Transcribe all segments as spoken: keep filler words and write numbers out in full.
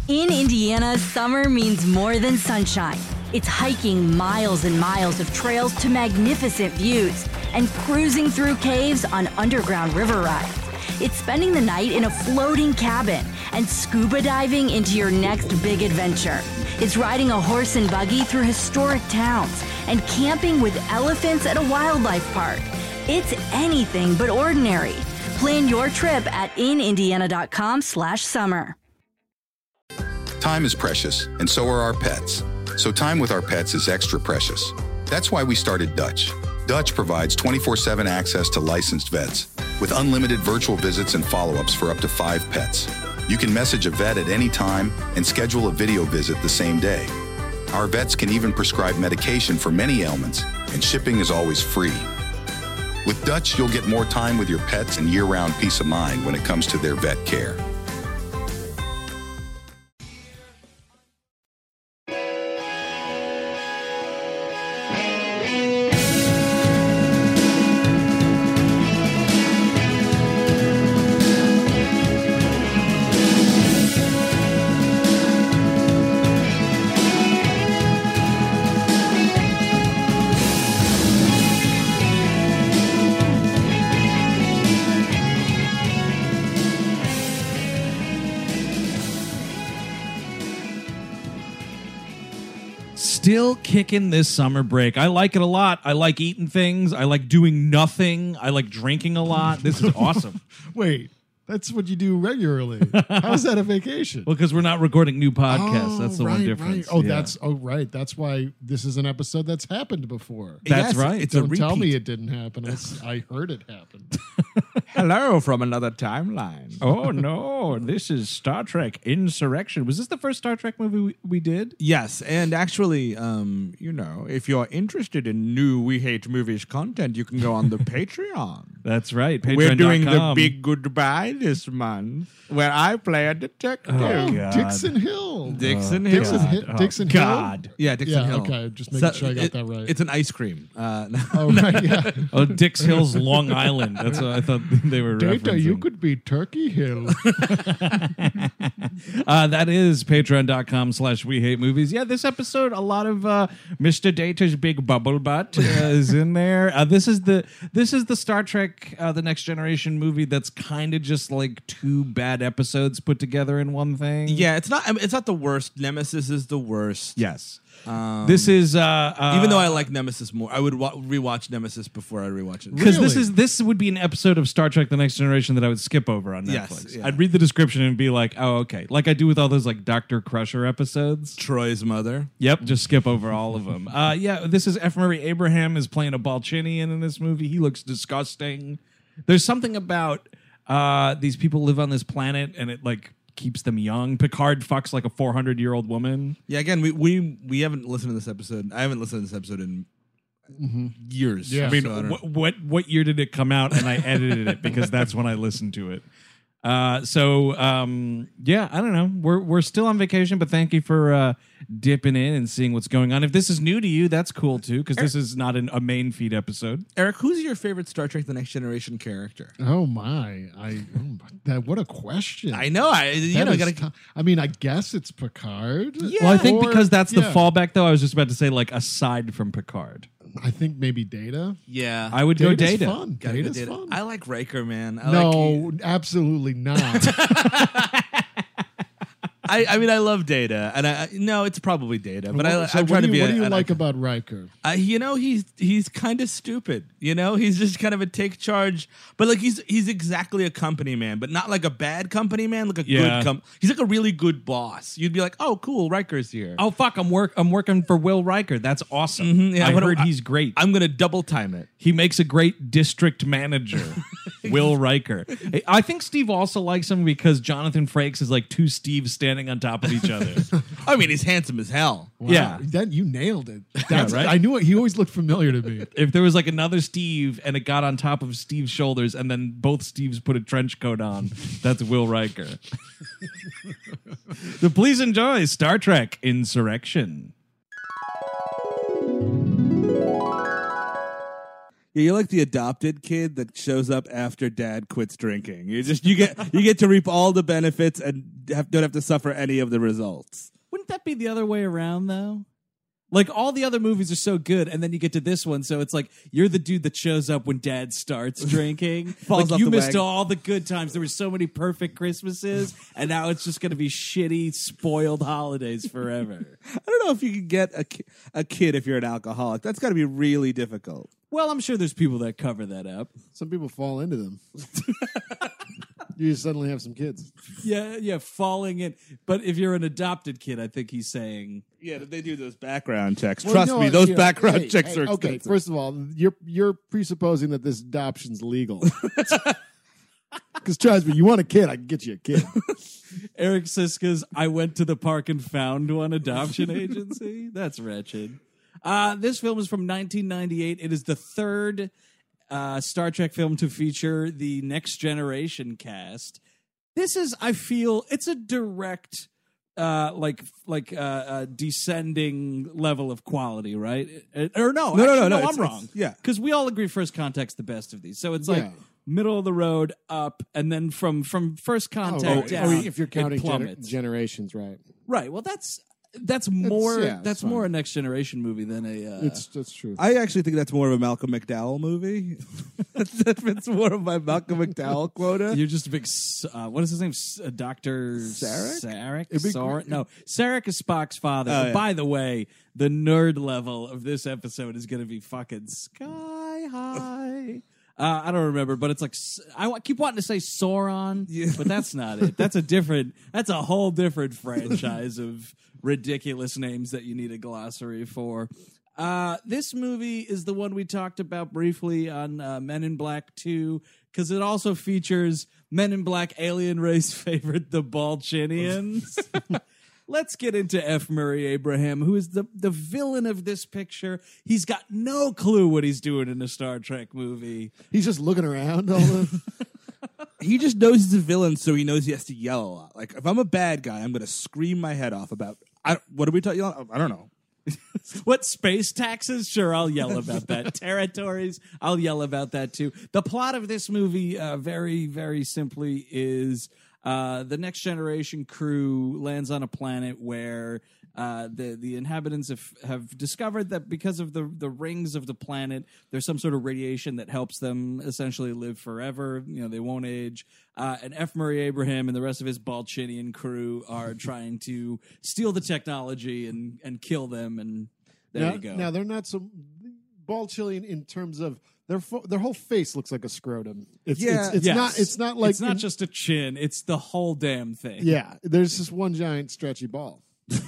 In Indiana, summer means more than sunshine. It's hiking miles and miles of trails to magnificent views and cruising through caves on underground river rides. It's spending the night in a floating cabin and scuba diving into your next big adventure. It's riding a horse and buggy through historic towns and camping with elephants at a wildlife park. It's anything but ordinary. Plan your trip at inindiana.com slash summer. Time is precious, and so are our pets. So time with our pets is extra precious. That's why we started Dutch. Dutch provides twenty-four seven access to licensed vets with unlimited virtual visits and follow-ups for up to five pets. You can message a vet at any time and schedule a video visit the same day. Our vets can even prescribe medication for many ailments, and shipping is always free. With Dutch, you'll get more time with your pets and year-round peace of mind when it comes to their vet care. Still kicking this summer break. I like it a lot. I like eating things. I like doing nothing. I like drinking a lot. This is awesome. Wait, that's what you do regularly. How's that a vacation? Well, because we're not recording new podcasts. Oh, that's the right, one difference. Right. Oh, Yeah. that's oh right. That's why this is an episode that's happened before. That's Yes, right. It's a Don't tell me repeat. it didn't happen. It's, I heard it happen. Hello from another timeline. Oh no! This is Star Trek Insurrection. Was this the first Star Trek movie we, we did? Yes, and actually, um, you know, if you're interested in new We Hate Movies content, you can go on the Patreon. That's right. We're doing the Patreon.com. big goodbye this month, where I play a detective. Oh, Oh, God. Dixon Hill. Dixon Hill. Dixon, Hi- Oh, Dixon God. Hill. Yeah, Dixon Yeah, Hill. okay, just making sure I got it- that right. It's an ice cream. Uh, no. Oh, right, yeah. Oh, Dix Hill's Long Island. That's what I thought they were Data, referencing. you could be Turkey Hill. Uh, that is patreon.com slash we hate movies. Yeah, this episode, a lot of uh, Mister Data's big bubble butt uh, is in there. Uh, this is the this is the Star Trek uh, The Next Generation movie that's kind of just like two bad episodes put together in one thing. Yeah, it's not. I mean, it's not the worst. Nemesis is the worst. Yes. Um, This is uh, uh even though I like Nemesis more, I would wa- rewatch Nemesis before I rewatch it. because this Really? is this would be an episode of Star Trek: The Next Generation that I would skip over on Yes, Netflix. yeah. I'd read the description and be like, "Oh, okay," like I do with all those like Doctor Crusher episodes. Troy's mother. Yep, just skip over all of them. Uh, yeah, this is F. Murray Abraham is playing a Balchinian in this movie. He looks disgusting. There's something about uh, these people live on this planet and it like keeps them young. Picard fucks like a four hundred year old woman. Yeah, again, we, we we haven't listened to this episode. I haven't listened to this episode in years. Yeah. I mean, so I don't- wh- what what year did it come out? And I edited it because that's when I listened to it. Uh, so um, yeah, I don't know. We're we're still on vacation, but thank you for uh, dipping in and seeing what's going on. If this is new to you, that's cool too, because this is not an, a main feed episode. Eric, who's your favorite Star Trek: The Next Generation character? Oh my! I oh, that what a question. I know. I you That know is gotta. tou- I mean, I guess it's Picard. Well, I think Or- because that's the yeah. fallback, though. I was just about to say, like, aside from Picard, I think maybe Data. yeah, I would go Data's Data. fun. Gotta go Data's Data. fun. I like Riker, man. I no, like, absolutely not. I, I mean, I love Data, and I no, it's probably Data, but I, so I'm what trying do to you, be. What a, do you an like icon. about Riker? Uh, you know, he's he's kind of stupid. You know, he's just kind of a take charge, but like he's he's exactly a company man, but not like a bad company man, like a Yeah. good com- He's like a really good boss. You'd be like, oh, cool, Riker's here. Oh fuck! I'm work. I'm working for Will Riker. That's awesome. Mhm, yeah, I what do- heard he's great. I'm gonna double time it. he makes a great district manager, Will Riker. I think Steve also likes him because Jonathan Frakes is like two Steves standing on top of each other. I mean, he's handsome as hell. Wow, Yeah. that you nailed it. That's right? I knew it. He always looked familiar to me. If there was like another Steve and it got on top of Steve's shoulders and then both Steves put a trench coat on, that's Will Riker. So please enjoy Star Trek Insurrection. Yeah, you're like the adopted kid that shows up after dad quits drinking. You just you get you get to reap all the benefits and have, don't have to suffer any of the results. Wouldn't that be the other way around, though? Like, all the other movies are so good, and then you get to this one, so it's like, you're the dude that shows up when dad starts drinking. Falls like, off you the missed wagon. all the good times. There were so many perfect Christmases, and now it's just going to be shitty, spoiled holidays forever. I don't know if you can get a, ki- a kid if you're an alcoholic. That's got to be really difficult. Well, I'm sure there's people that cover that up. Some people fall into them. You just suddenly have some kids. Yeah, yeah, falling in. But if you're an adopted kid, I think he's saying... Yeah, they do those background checks. Well, Trust no, me, those you know, background hey, checks hey, are okay. expensive. First of all, you're you're presupposing that this adoption's legal. Because trust me, you want a kid, I can get you a kid. Eric Siska's I went to the park and found one adoption agency. That's wretched. Uh, this film is from nineteen ninety-eight. It is the third uh, Star Trek film to feature the Next Generation cast. This is, I feel, it's a direct, uh, like, like uh, uh, descending level of quality, right? Uh, or no, No, no, actually, no, no, I'm it's- wrong. it's- yeah. Because we all agree First Contact's the best of these. So it's like Yeah. middle of the road up, and then from from First Oh, Contact oh, down, oh, if you're it counting gener- plummets. generations, right? Right. Well, that's that's more yeah, that's it's more fine. a Next Generation movie than a. Uh, It's that's true. I actually think that's more of a Malcolm McDowell movie. That fits more of my Malcolm McDowell quota. you're just a big. s- Uh, what is his name? S- uh, Doctor Sarek? Sarek. It'd be Sor- great- no, Sarek is Spock's father. Oh, And yeah. By the way, the nerd level of this episode is going to be fucking sky high. Uh, I don't remember, but it's like s- I wa- keep wanting to say Sauron, Yeah. but that's not it. That's a different. That's a whole different franchise of ridiculous names that you need a glossary for. Uh, this movie is the one we talked about briefly on uh, Men in Black two, because it also features Men in Black alien race favorite, the Balchinians. Let's get into F. Murray Abraham, who is the, the villain of this picture. He's got no clue what he's doing in a Star Trek movie. He's just looking around all the He just knows he's a villain, so he knows he has to yell a lot. Like, if I'm a bad guy, I'm going to scream my head off about, I, what are we talking about? I don't know. What, space taxes? Sure, I'll yell about that. Territories, I'll yell about that too. The plot of this movie, uh, very, very simply, is uh, the Next Generation crew lands on a planet where uh, the the inhabitants have, have discovered that because of the the rings of the planet, there's some sort of radiation that helps them essentially live forever. You know, they won't age. Uh, and F. Murray Abraham and the rest of his Balchinian crew are trying to steal the technology and and kill them. And there now, you go. Now they're not so ball chilling in terms of their fo- their whole face looks like a scrotum. It's, Yeah, it's, it's Yes. not it's not like it's not in- just a chin; it's the whole damn thing. yeah. There's just one giant stretchy ball.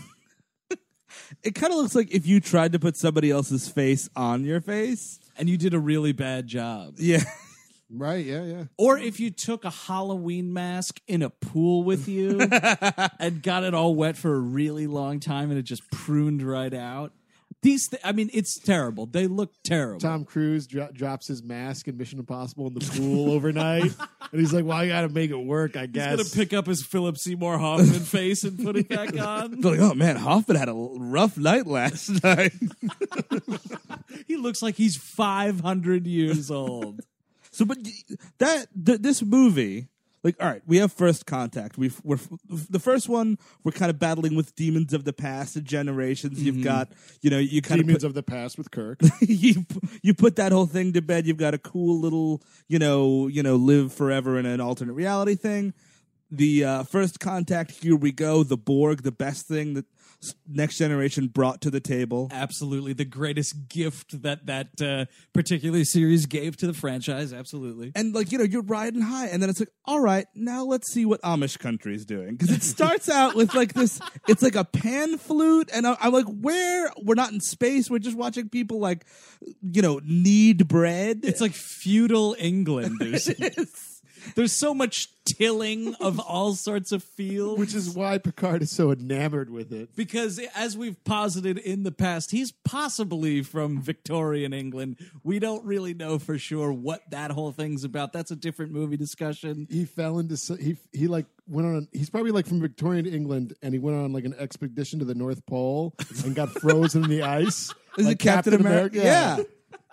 It kind of looks like if you tried to put somebody else's face on your face. And you did a really bad job. Yeah. Right? Yeah, yeah. Or if you took a Halloween mask in a pool with you and got it all wet for a really long time and it just pruned right out. These, th- I mean, it's terrible. They look terrible. Tom Cruise dro- drops his mask in Mission Impossible in the pool overnight, and he's like, "Well, I got to make it work, I He's guess." gonna pick up his Philip Seymour Hoffman face and put it back on. They're like, oh man, Hoffman had a rough night last night. He looks like he's five hundred years old. So, but that th- this movie, like, all right, we have First Contact. We've we're the first one. We're kind of battling with demons of the past and generations. You've got, you know, you kind Demons of of the past with Kirk. you you put that whole thing to bed. You've got a cool little, you know, you know, live forever in an alternate reality thing. The uh, First Contact. Here we go. The Borg, the best thing that s- Next Generation brought to the table. Absolutely, the greatest gift that that uh, particular series gave to the franchise. Absolutely. And like, you know, you're riding high, and then it's like, all right, now let's see what Amish country is doing, because it starts out with like this. It's like a pan flute, and I- I'm like, where? We're not in space. We're just watching people like, you know, knead bread. It's like feudal England. There's, there's so much tilling of all sorts of fields. Which is why Picard is so enamored with it. Because as we've posited in the past, he's possibly from Victorian England. We don't really know for sure what that whole thing's about. That's a different movie discussion. He fell into s- he he like went on. He's probably like from Victorian England, and he went on like an expedition to the North Pole and got frozen in the ice. Is like it Captain, America? Yeah.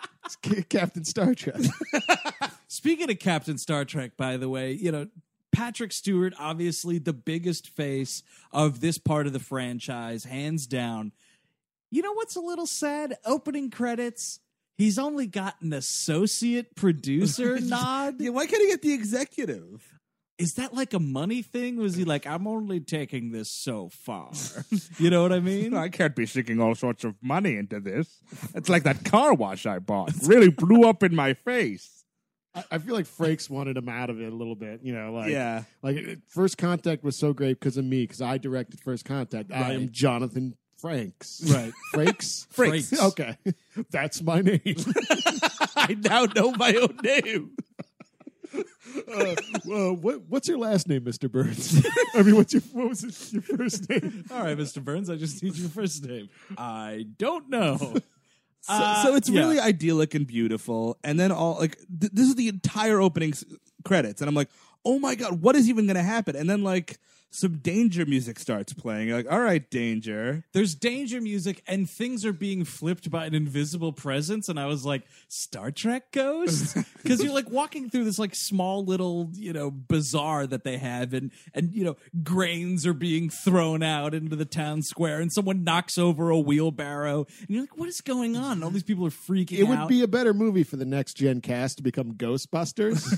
It's C- Captain Star Trek. Speaking of Captain Star Trek, by the way, you know, Patrick Stewart, obviously the biggest face of this part of the franchise, hands down. You know what's a little sad? Opening credits, he's only got an associate producer nod. Yeah, why can't he get the executive? Is that like a money thing? Was he like, I'm only taking this so far? You know what I mean? I can't be sinking all sorts of money into this. It's like that car wash I bought. Really blew up in my face. I, I feel like Frakes wanted him out of it a little bit. You know, like Yeah. like it- First Contact was so great because of me, because I directed First Contact. I am Right. Jonathan Frakes. Right. Frakes? Frakes. Okay. That's my name. I now know my own name. uh, well, what, what's your last name, Mister Burns? I mean, what's your what was it, your first name? All right, Mister Burns, I just need your first name. I don't know. So, Uh, so it's yeah. really idyllic and beautiful, and then all like th- this is the entire opening s- credits, and I'm like, oh my god, what is even going to happen? And then like some Danger music starts playing. You're like, all right, Danger. There's danger music and things are being flipped by an invisible presence, and I was like, Star Trek ghost? Because you're like walking through this like small little, you know, bazaar that they have, and and you know, grains are being thrown out into the town square, and someone knocks over a wheelbarrow, and you're like, what is going on? And all these people are freaking It out. would be a better movie for the next gen cast to become Ghostbusters.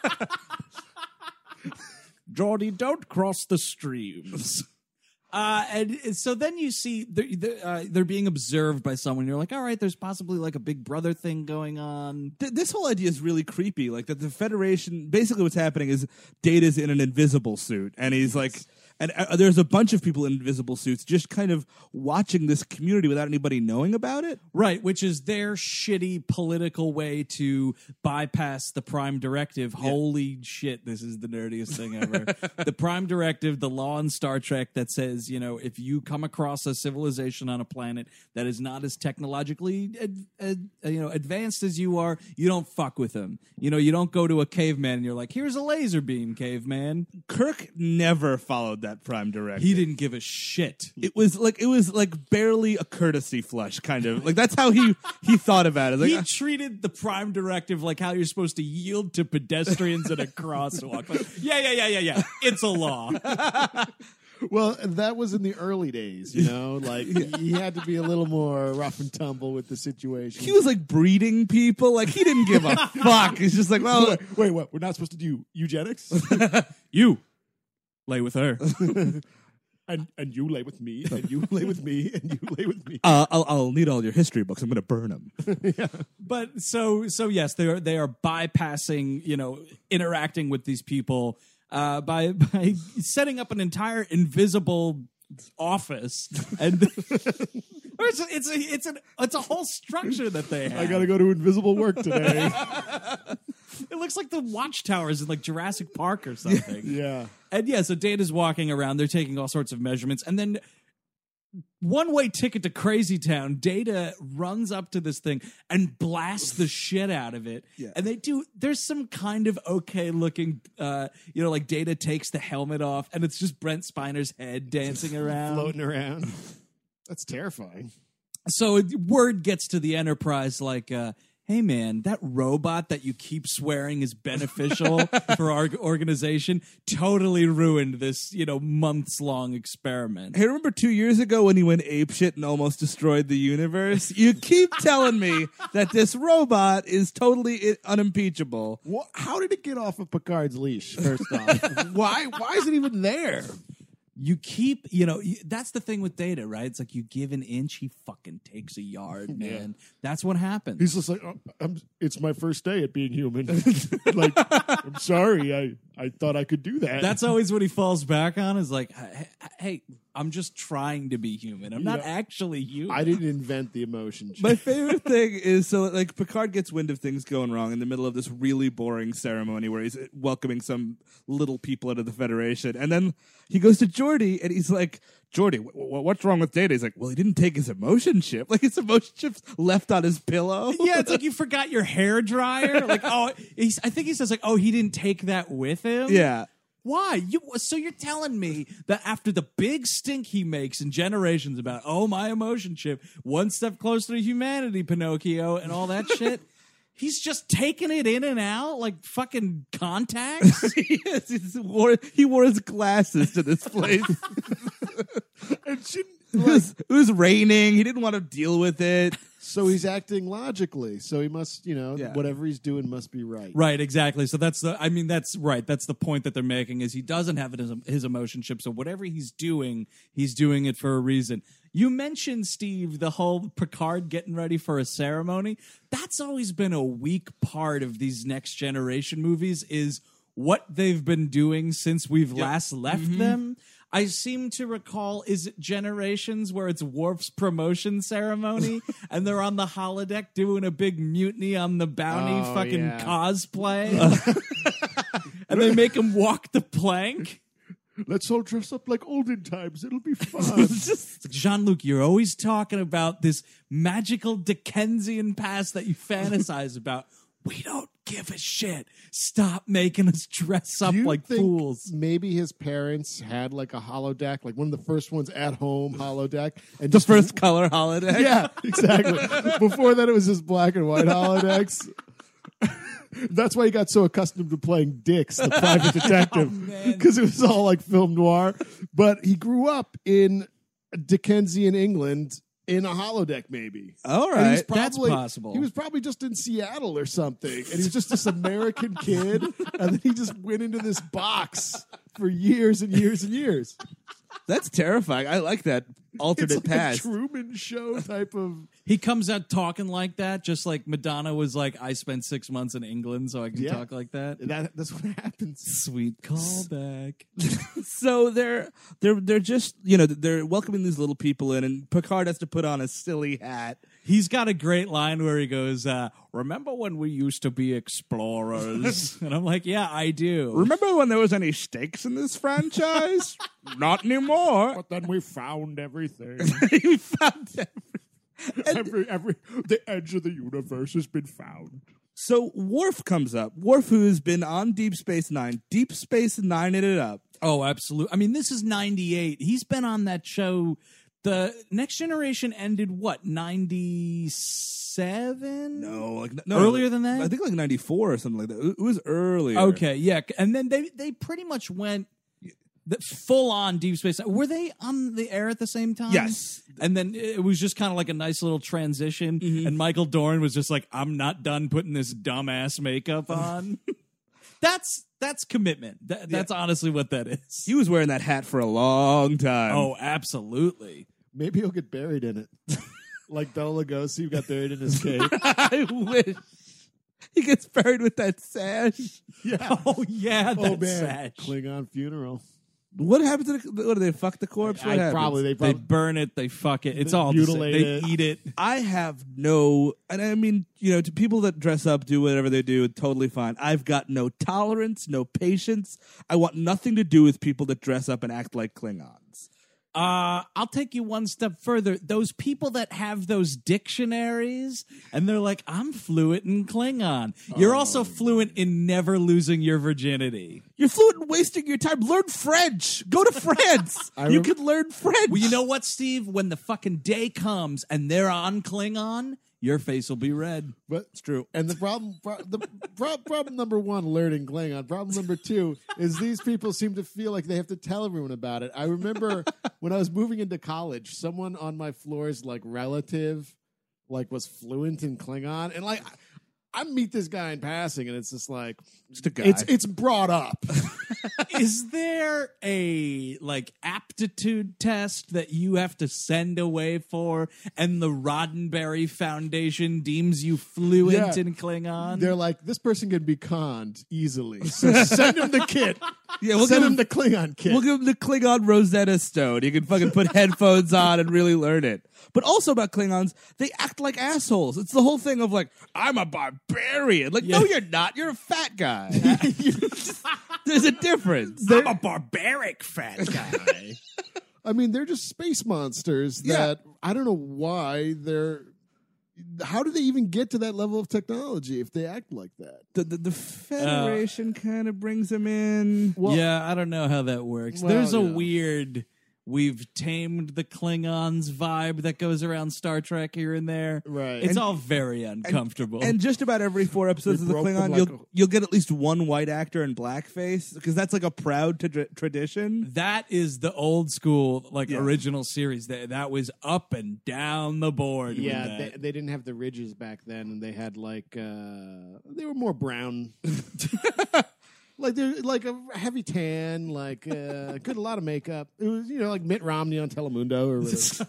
Geordie, don't cross the streams. Uh, and and so then you see they're, they're, uh, they're being observed by someone. You're like, all right, there's possibly like a big brother thing going on. Th- this whole idea is really creepy. Like that the Federation, basically what's happening is Data's in an invisible suit, and he's like, and uh, there's a bunch of people in invisible suits just kind of watching this community without anybody knowing about it. Right, which is their shitty political way to bypass the Prime Directive. Holy shit, this is the nerdiest thing ever. The Prime Directive, the law in Star Trek that says, you know, if you come across a civilization on a planet that is not as technologically ad, ad, you know, advanced as you are, you don't fuck with them. You know, you don't go to a caveman and you're like, here's a laser beam, caveman. Kirk never followed that Prime Directive. He didn't give a shit. It was like it was like barely a courtesy flush, kind of like that's how he he thought about it. Like, He uh, treated the Prime Directive like how you're supposed to yield to pedestrians at a crosswalk. Like, yeah, yeah, yeah, yeah, yeah. It's a law. Well, that was in the early days, you know? Like, he had to be a little more rough and tumble with the situation. he was like breeding people. Like he didn't give a fuck. He's just like, well, Wait, wait, what? We're not supposed to do eugenics? You lay with her. and and you lay with me, and you lay with me, and you lay with me. uh, I'll, I'll need all your history books. I'm going to burn them. But so so yes, they are they are bypassing, you know, interacting with these people uh, by by setting up an entire invisible office, and it's a, it's a, it's an it's a whole structure that they have. I got to go to invisible work today. It looks like the watchtowers in like Jurassic Park or something. Yeah. And yeah, so Data's walking around. They're taking all sorts of measurements. And then one-way ticket to Crazy Town, Data runs up to this thing and blasts the shit out of it. Yeah. And they do, there's some kind of okay-looking, uh, you know, like Data takes the helmet off, and it's just Brent Spiner's head dancing around. Floating around. That's terrifying. So word gets to the Enterprise like, uh, hey man, that robot that you keep swearing is beneficial for our organization totally ruined this, you know, months long experiment. Hey, remember two years ago when he went apeshit and almost destroyed the universe? You keep telling me that this robot is totally i- unimpeachable. What, how did it get off of Picard's leash, first off? why, why is it even there? You keep, you know, you, that's the thing with Data, right? It's like you give an inch, he fucking takes a yard, man. That's what happens. He's just like, oh, I'm, it's my first day at being human. Like, I'm sorry. I, I thought I could do that. That's always what he falls back on is like, hey, hey I'm just trying to be human. I'm not know, actually human. I didn't invent the emotion. My favorite thing is so like Picard gets wind of things going wrong in the middle of this really boring ceremony where he's welcoming some little people out of the Federation, and then he goes to Geordi and he's like, Geordi, w- w- what's wrong with Data? He's like, well, he didn't take his emotion chip. Like his emotion chip's left on his pillow. Yeah, it's like you forgot your hair dryer. Like, oh, he's, I think he says like, oh, he didn't take that with him. Yeah. Why? You so you're telling me that after the big stink he makes in Generations about oh my emotion chip, one step closer to humanity, Pinocchio, and all that shit, he's just taking it in and out like fucking contacts. he, is, he's wore, he wore his glasses to this place. And she, it, was, it was raining. He didn't want to deal with it. so he's acting logically. So he must, you know, Yeah. whatever he's doing must be right. Right, exactly. So that's the. I mean, that's right. That's the point that they're making is he doesn't have his, his emotion chip. So whatever he's doing, he's doing it for a reason. You mentioned, Steve, the whole Picard getting ready for a ceremony. That's always been a weak part of these Next Generation movies. Is what they've been doing since we've last left them. I seem to recall, is it Generations where it's Worf's promotion ceremony and they're on the holodeck doing a big mutiny on the bounty Oh, fucking yeah. cosplay? And they make him walk the plank? Let's all dress up like olden times. It'll be fun. It's like, Jean-Luc, you're always talking about this magical Dickensian past that you fantasize about. We don't give a shit. Stop making us dress up Do you like think fools. maybe his parents had like a holodeck, like one of the first ones at home holodeck, and The just first color holodeck. yeah, exactly. Before that, it was just black and white holodecks. That's why he got so accustomed to playing Dix, the private detective, because it was all like film noir. But he grew up in Dickensian England in a holodeck, maybe. All And he was right. That's probably- possible. He was probably just in Seattle or something, and he was just this American kid, and then he just went into this box for years and years and years. That's terrifying. I like that alternate It's like past. a Truman Show type of. He comes out talking like that, just like Madonna was like, I spent six months in England, so I can Yeah. talk like that. That, that's what happens. Sweet callback. So they're they're they're just you know they're welcoming these little people in, and Picard has to put on a silly hat. He's got a great line where he goes, uh, remember when we used to be explorers? And I'm like, yeah, I do. Remember when there was any stakes in this franchise? Not anymore. But then we found everything. He found every- every every the edge of the universe has been found. So Worf comes up. Worf, who has been on Deep Space Nine, Deep Space Nine it up. Oh, absolutely. I mean, this is ninety-eight. He's been on that show. The Next Generation ended, what, ninety-seven? No, like no, Earlier than that? I think like ninety-four or something like that. It was earlier. Okay, yeah. And then they, they pretty much went the full on Deep Space. Were they on the air at the same time? Yes. And then it was just kind of like a nice little transition. And Michael Dorn was just like, I'm not done putting this dumbass makeup on. that's that's commitment. That, that's honestly what that is. He was wearing that hat for a long time. Oh, absolutely. Maybe he'll get buried in it, like Bela Lugosi got buried in his cave. I wish he gets buried with that sash. Yeah. Oh, yeah, Oh that man, sash. Klingon funeral. What happened to the? What do they fuck the corpse? What I happens? probably they They probably burn it, they fuck it. It's They all the same. mutilate They it. eat it. I have no, and I mean, you know, to people that dress up, do whatever they do, totally fine. I've got no tolerance, no patience. I want nothing to do with people that dress up and act like Klingons. Uh, I'll take you one step further. Those people that have those dictionaries and they're like, I'm fluent in Klingon. You're also fluent in never losing your virginity. You're fluent in wasting your time. Learn French. Go to France. I you rem- could learn French. Well, you know what, Steve? When the fucking day comes and they're on Klingon, your face will be red. But it's true. And the problem, pro- the pro- problem number one, learning Klingon. Problem number two is these people seem to feel like they have to tell everyone about it. I remember when I was moving into college, someone on my floor's like relative, like was fluent in Klingon, and like I, I meet this guy in passing, and it's just like Just a guy. it's it's brought up. Is there a like aptitude test that you have to send away for and the Roddenberry Foundation deems you fluent Yeah. in Klingon? They're like, this person can be conned easily, so send him the kit. Yeah, we'll send give him him- the Klingon kit. We'll give him the Klingon Rosetta Stone. You can fucking put headphones on and really learn it. But also about Klingons, they act like assholes. It's the whole thing of like, I'm a barbarian. Like, no, Yeah. you're not. You're a fat guy. There's a difference. I'm a barbaric fat guy. I mean, they're just space monsters Yeah. that I don't know why they're how do they even get to that level of technology if they act like that? The the, the Federation uh, kind of brings him in. Well, yeah, I don't know how that works. Well, There's a yeah. weird we've tamed the Klingons vibe that goes around Star Trek here and there. Right. It's And- all very uncomfortable. And just about every four episodes We of the broke them Klingon, like you'll a- you'll get at least one white actor in blackface because that's like a proud tra- tradition. that is the old school, like Yeah. original series. That that was up and down the board. with Yeah, that. they, they didn't have the ridges back then, and they had like uh, they were more brown, like they're like a heavy tan, like uh, good a lot of makeup. It was you know like Mitt Romney on Telemundo or whatever.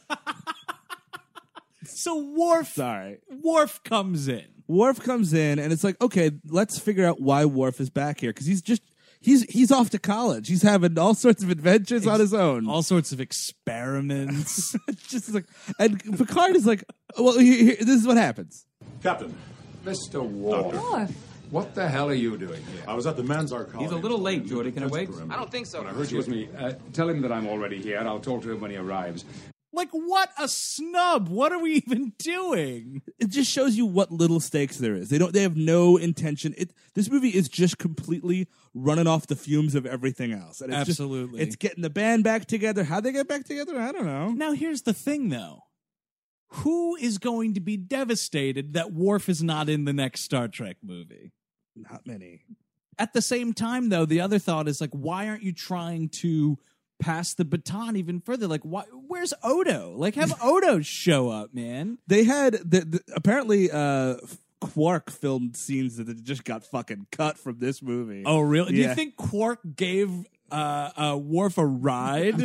So Worf, Sorry. Worf comes in. Worf comes in, and it's like, okay, let's figure out why Worf is back here because he's just he's he's off to college. He's having all sorts of adventures on his own. All sorts of experiments. It's just like, and Picard is like, well, he, he, this is what happens. Captain, Mister Worf, Worf. what the hell are you doing here? I was at the Manzar colony. He's a little late, Geordie. Can I wait? I don't think so. When I heard you- Excuse me. Uh, tell him that I'm already here. I'll talk to him when he arrives. Like, what a snub. What are we even doing? It just shows you what little stakes there is. They don't. They have no intention. It. This movie is just completely running off the fumes of everything else. And it's just- Absolutely. it's getting the band back together. How they get back together, I don't know. Now, here's the thing, though. Who is going to be devastated that Worf is not in the next Star Trek movie? Not many. At the same time, though, the other thought is like, why aren't you trying to pass the baton even further? Like, why? Where's Odo? Like, have Odo show up, man. They had the, the apparently uh, Quark filmed scenes that just got fucking cut from this movie. Oh, really? Do Yeah. you think Quark gave uh, uh, Worf a ride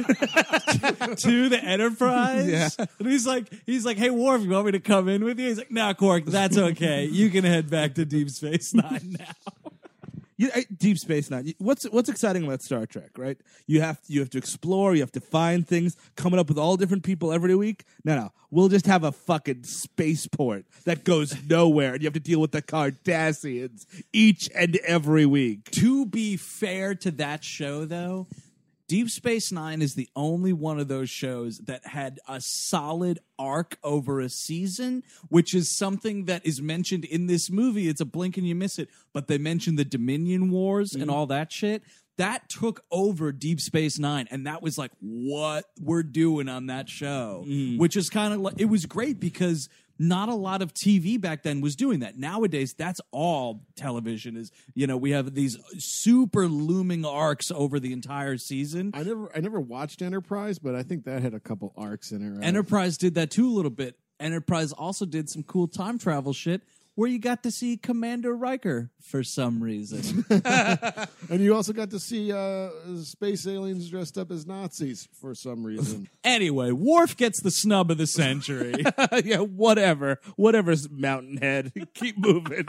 to the Enterprise? Yeah. And he's like, he's like, hey, Worf, you want me to come in with you? He's like, nah, Quark, that's okay. You can head back to Deep Space Nine now. You, uh, Deep Space Nine. What's what's exciting about Star Trek, right? You have you have to explore. You have to find things. Coming up with all different people every week. No, no, we'll just have a fucking spaceport that goes nowhere, and you have to deal with the Cardassians each and every week. To be fair to that show, though, Deep Space Nine is the only one of those shows that had a solid arc over a season, which is something that is mentioned in this movie. It's a blink and you miss it, but they mentioned the Dominion Wars and all that shit. That took over Deep Space Nine, and that was like what we're doing on that show, which is kind of like, it was great because not a lot of T V back then was doing that. Nowadays, that's all television is. You know, we have these super looming arcs over the entire season. I never I never watched Enterprise, but I think that had a couple arcs in it. Right? Enterprise did that too a little bit. Enterprise also did some cool time travel shit where you got to see Commander Riker for some reason. And you also got to see uh, space aliens dressed up as Nazis for some reason. Anyway, Worf gets the snub of the century. Yeah, whatever, whatever's Mountainhead. Keep moving.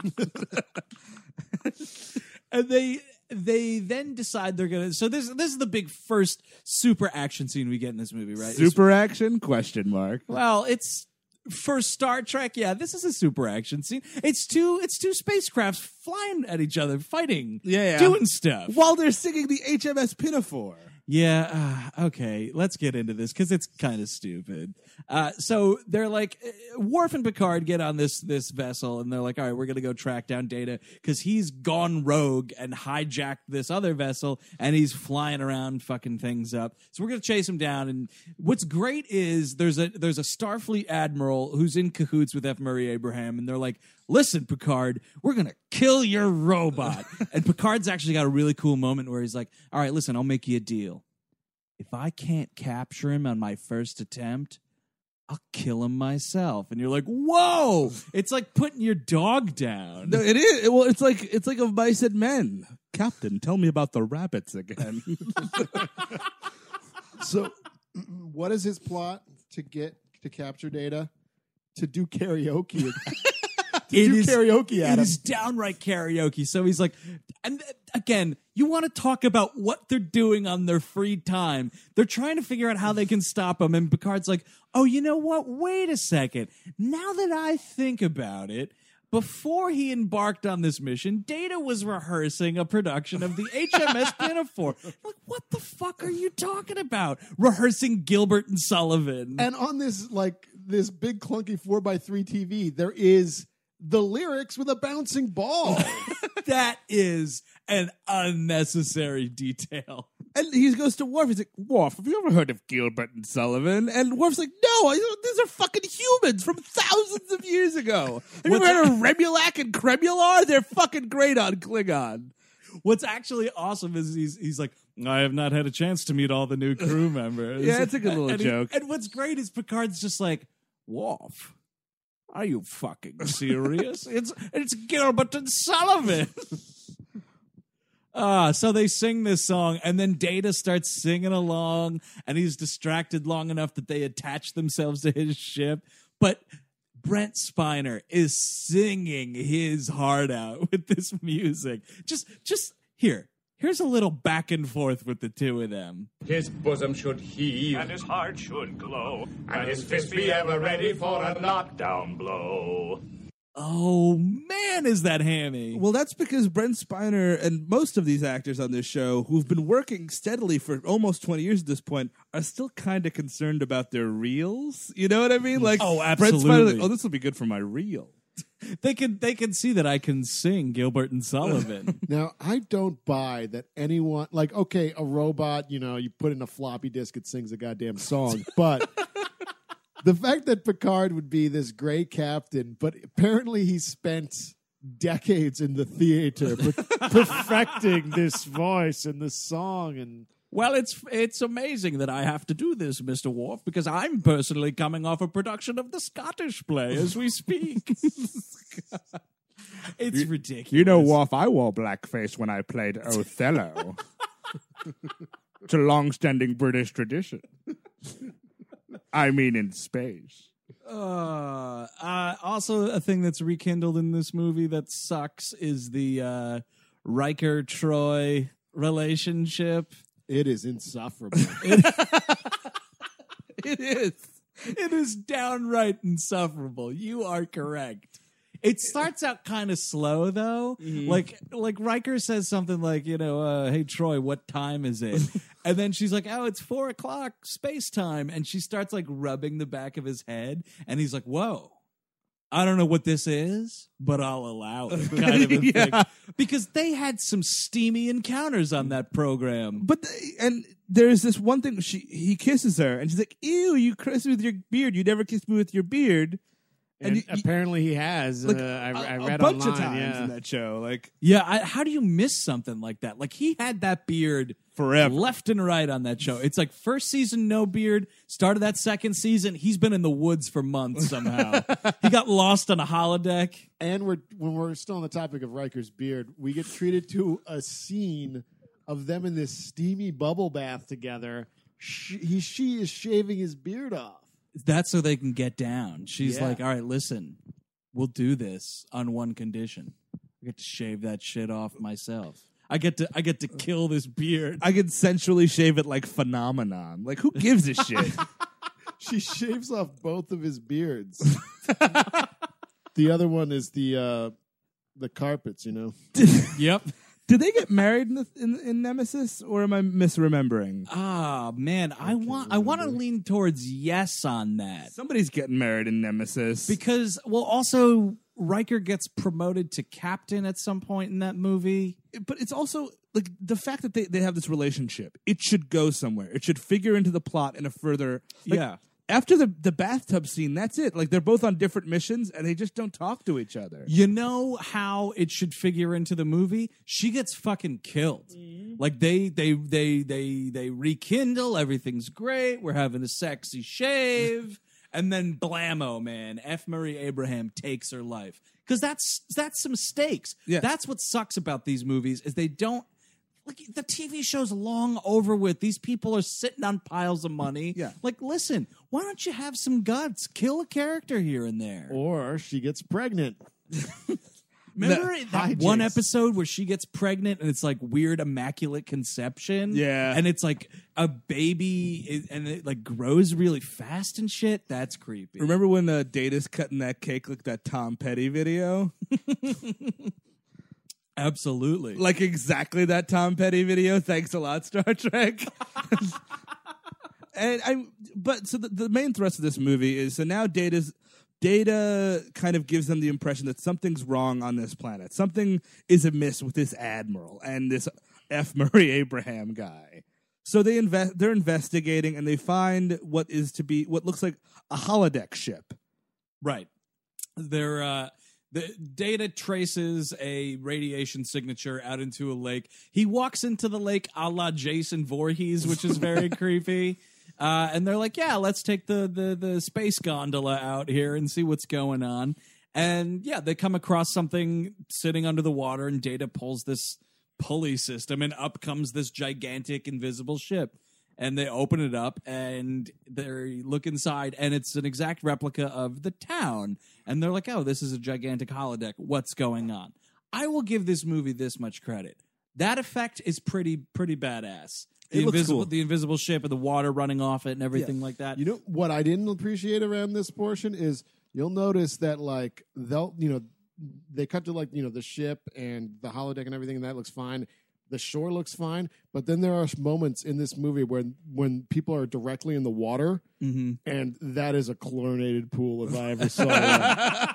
And they they then decide they're gonna. So this this is the big first super action scene we get in this movie, right? Super action? Question mark. Well, it's for Star Trek. Yeah, this is a super action scene. It's two it's two spacecrafts flying at each other, fighting, Yeah, yeah. doing stuff. While they're singing the H M S Pinafore. Yeah, uh, okay, let's get into this because it's kind of stupid. Uh, so they're like, uh, Worf and Picard get on this this vessel, and they're like, all right, we're going to go track down Data because he's gone rogue and hijacked this other vessel, and he's flying around fucking things up. So we're going to chase him down. And what's great is there's a there's a Starfleet admiral who's in cahoots with F. Murray Abraham, and they're like, listen, Picard, we're going to kill your robot. And Picard's actually got a really cool moment where he's like, all right, listen, I'll make you a deal. If I can't capture him on my first attempt, I'll kill him myself. And you're like, whoa! It's like putting your dog down. No, it is. Well, it's like it's like a Mice and Men. Captain, tell me about the rabbits again. So, what is his plot to get to capture Data? To do karaoke. to It do is- karaoke at It him. is downright karaoke. So he's like, and th- again, you want to talk about what they're doing on their free time. They're trying to figure out how they can stop him. And Picard's like, oh, you know what? Wait a second. Now that I think about it, before he embarked on this mission, Data was rehearsing a production of the H M S Pinafore. Like, what the fuck are you talking about? Rehearsing Gilbert and Sullivan. And on this, like this big clunky four by three T V, there is the lyrics with a bouncing ball. That is an unnecessary detail. And he goes to Worf. He's like, Worf, have you ever heard of Gilbert and Sullivan? And Worf's like, no, I, these are fucking humans from thousands of years ago. Have you What's ever heard of Remulac and Cremular? They're fucking great on Klingon. What's actually awesome is he's he's like, I have not had a chance to meet all the new crew members. Yeah, it's a good little and he- joke. and what's great is Picard's just like, Worf, are you fucking serious? it's it's Gilbert and Sullivan. Ah, so they sing this song, and then Data starts singing along, and he's distracted long enough that they attach themselves to his ship. But Brent Spiner is singing his heart out with this music. Just, just here. Here's a little back and forth with the two of them. His bosom should heave, And his heart should glow, and his fist be ever ready for a knockdown blow. Oh, man, is that hammy. Well, that's because Brent Spiner and most of these actors on this show who've been working steadily for almost twenty years at this point are still kind of concerned about their reels. You know what I mean? Like, Oh, Brent Spiner's absolutely. like, oh, this will be good for my reel. They can they can see that I can sing Gilbert and Sullivan. Now, I don't buy that anyone, like, okay, a robot, you know, you put in a floppy disk, it sings a goddamn song. But the fact that Picard would be this great captain, but apparently he spent decades in the theater per- perfecting this voice and this song. And Well, it's it's amazing that I have to do this, Mister Worf, because I'm personally coming off a production of the Scottish play as we speak. It's ridiculous. You know, Worf, I wore blackface when I played Othello. It's a long-standing British tradition. I mean, in space. Uh, uh, also, a thing that's rekindled in this movie that sucks is the uh, Riker Troy relationship. it is insufferable. It is. It is downright insufferable. You are correct. It starts out kind of slow though. Like like Riker says something like, you know, uh, hey Troy, what time is it? And then she's like, oh, it's four o'clock space time. And she starts like rubbing the back of his head. And he's like, whoa, I don't know what this is, but I'll allow it. Kind of a Yeah. thing. Because they had some steamy encounters on that program. But the, and there's this one thing. She he kisses her, and she's like, "Ew, you kiss me with your beard. You never kissed me with your beard." And, you- you- apparently he has. Like, uh, I, I a, read a bunch online, of times yeah. in that show, like Yeah, I, how do you miss something like that? Like he had that beard Forever. left and right on that show. It's like first season no beard, started that second season, he's been in the woods for months somehow. He got lost on a holodeck. And we're when we're still on the topic of Riker's beard, we get treated to a scene of them in this steamy bubble bath together. She, he, she is shaving his beard off. That's so they can get down. She's Yeah. like, "All right, listen, we'll do this on one condition. I get to shave that shit off myself. I get to I get to kill this beard." I could sensually shave it like Phenomenon. Like, who gives a shit? She shaves off both of his beards. The other one is the uh, the carpets, you know. Yep. Did they get married in, the, in, in Nemesis, or am I misremembering? Ah, man, I want I want to lean towards yes on that. Somebody's getting married in Nemesis. Because, well, also, Riker gets promoted to captain at some point in that movie. But it's also like the fact that they, they have this relationship. It should go somewhere. It should figure into the plot in a further. Like, Yeah. After the the bathtub scene, that's it. Like they're both on different missions and they just don't talk to each other. You know how it should figure into the movie? She gets fucking killed. Like they they they they they rekindle, everything's great, we're having a sexy shave, and then blammo, man, F. Murray Abraham takes her life. Because that's that's some stakes. Yeah. That's what sucks about these movies is they don't like the T V show's long over with. These people are sitting on piles of money. Yeah. Like, listen, why don't you have some guts? Kill a character here and there. Or she gets pregnant. Remember No, that hijinks. one episode where she gets pregnant and it's like weird immaculate conception? Yeah. And it's like a baby is, and it like grows really fast and shit? That's creepy. Remember when uh, Data's cutting that cake like that Tom Petty video? Absolutely. Like exactly that Tom Petty video. Thanks a lot, Star Trek. and I. But so the, the main thrust of this movie is so now Data's Data kind of gives them the impression that something's wrong on this planet. Something is amiss with this admiral and this F. Murray Abraham guy. So they invest. They're investigating, and they find what is to be what looks like a holodeck ship. Right. They're uh, the Data traces a radiation signature out into a lake. He walks into the lake a la Jason Voorhees, which is very creepy. Uh, and they're like, yeah, let's take the, the the space gondola out here and see what's going on. And yeah, they come across something sitting under the water, and Data pulls this pulley system, and up comes this gigantic invisible ship. And they open it up, and they look inside, and it's an exact replica of the town. And they're like, oh, this is a gigantic holodeck. What's going on? I will give this movie this much credit. That effect is pretty pretty badass. The It looks invisible cool. the invisible ship and the water running off it and everything Yeah. like that. You know what I didn't appreciate around this portion is you'll notice that like they'll you know they cut to like you know the ship and the holodeck and everything, and that looks fine. The shore looks fine, but then there are moments in this movie where when people are directly in the water, Mm-hmm. and that is a chlorinated pool if I ever saw one.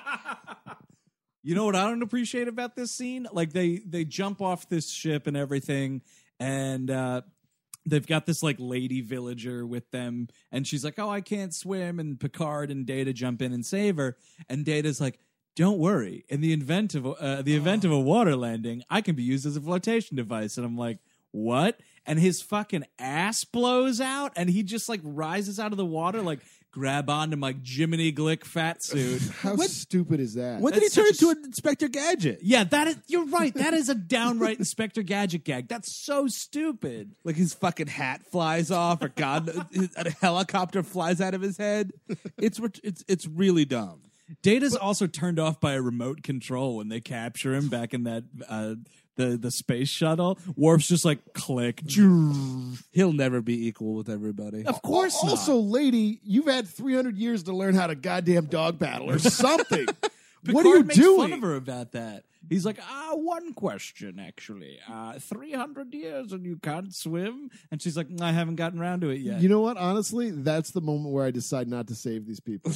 You know what I don't appreciate about this scene? Like they they jump off this ship and everything, and uh, they've got this like lady villager with them, and she's like, "Oh, I can't swim," and Picard and Data jump in and save her, and Data's like, "Don't worry. In the event of uh, the event of a water landing, I can be used as a flotation device." And I'm like, "What?" And his fucking ass blows out, and he just like rises out of the water, like grab onto my Jiminy Glick fat suit. How stupid is that? When did he That's turn such a into an Inspector Gadget? Yeah, that is. You're right. That is a downright Inspector Gadget gag. That's so stupid. Like his fucking hat flies off, or God, a helicopter flies out of his head. It's it's it's really dumb. Data's also turned off by a remote control when they capture him back in that uh, the the space shuttle. Worf's just like click. He'll never be equal with everybody. Of course not. Also, lady, you've had three hundred years to learn how to goddamn dog paddle or something. What Picard are you makes doing? fun of her about that. He's like, ah, one question actually. Uh, three hundred years and you can't swim, and she's like, I haven't gotten around to it yet. You know what? Honestly, that's the moment where I decide not to save these people.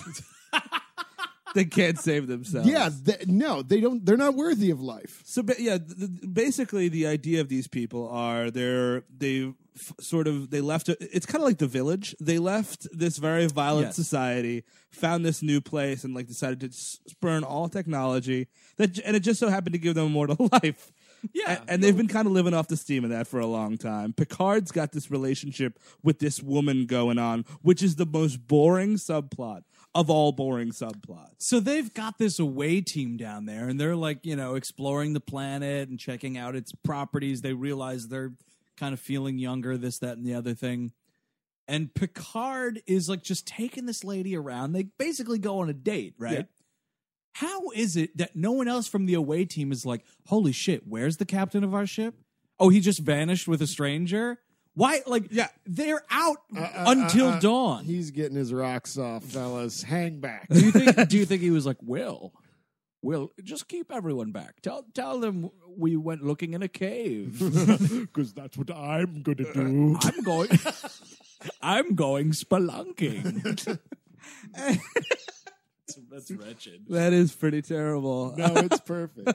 They can't save themselves. yeah, th- no, they don't. They're not worthy of life. So ba- yeah, th- th- basically the idea of these people are they're they f- sort of they left. A, it's kind of like The Village. They left this very violent Yes. society, found this new place, and like decided to s- spurn all technology. That j- and it just so happened to give them immortal life. Yeah. A- and they've been kind of living off the steam of that for a long time. Picard's got this relationship with this woman going on, which is the most boring subplot of all boring subplots. So they've got this away team down there, and they're like, you know, exploring the planet and checking out its properties. They realize they're kind of feeling younger, this, that, and the other thing. And Picard is like just taking this lady around. They basically go on a date, right? Yeah. How is it that no one else from the away team is like, holy shit, where's the captain of our ship? Oh, he just vanished with a stranger? Why? Like, Yeah. they're out Uh, uh, until uh, uh, dawn. He's getting his rocks off, fellas. Hang back. Do you think? Do you think he was like, Will, Will, just keep everyone back. Tell tell them we went looking in a cave. Because that's what I'm going to do. I'm going. I'm going spelunking. that's, that's wretched. That is pretty terrible. No, it's perfect.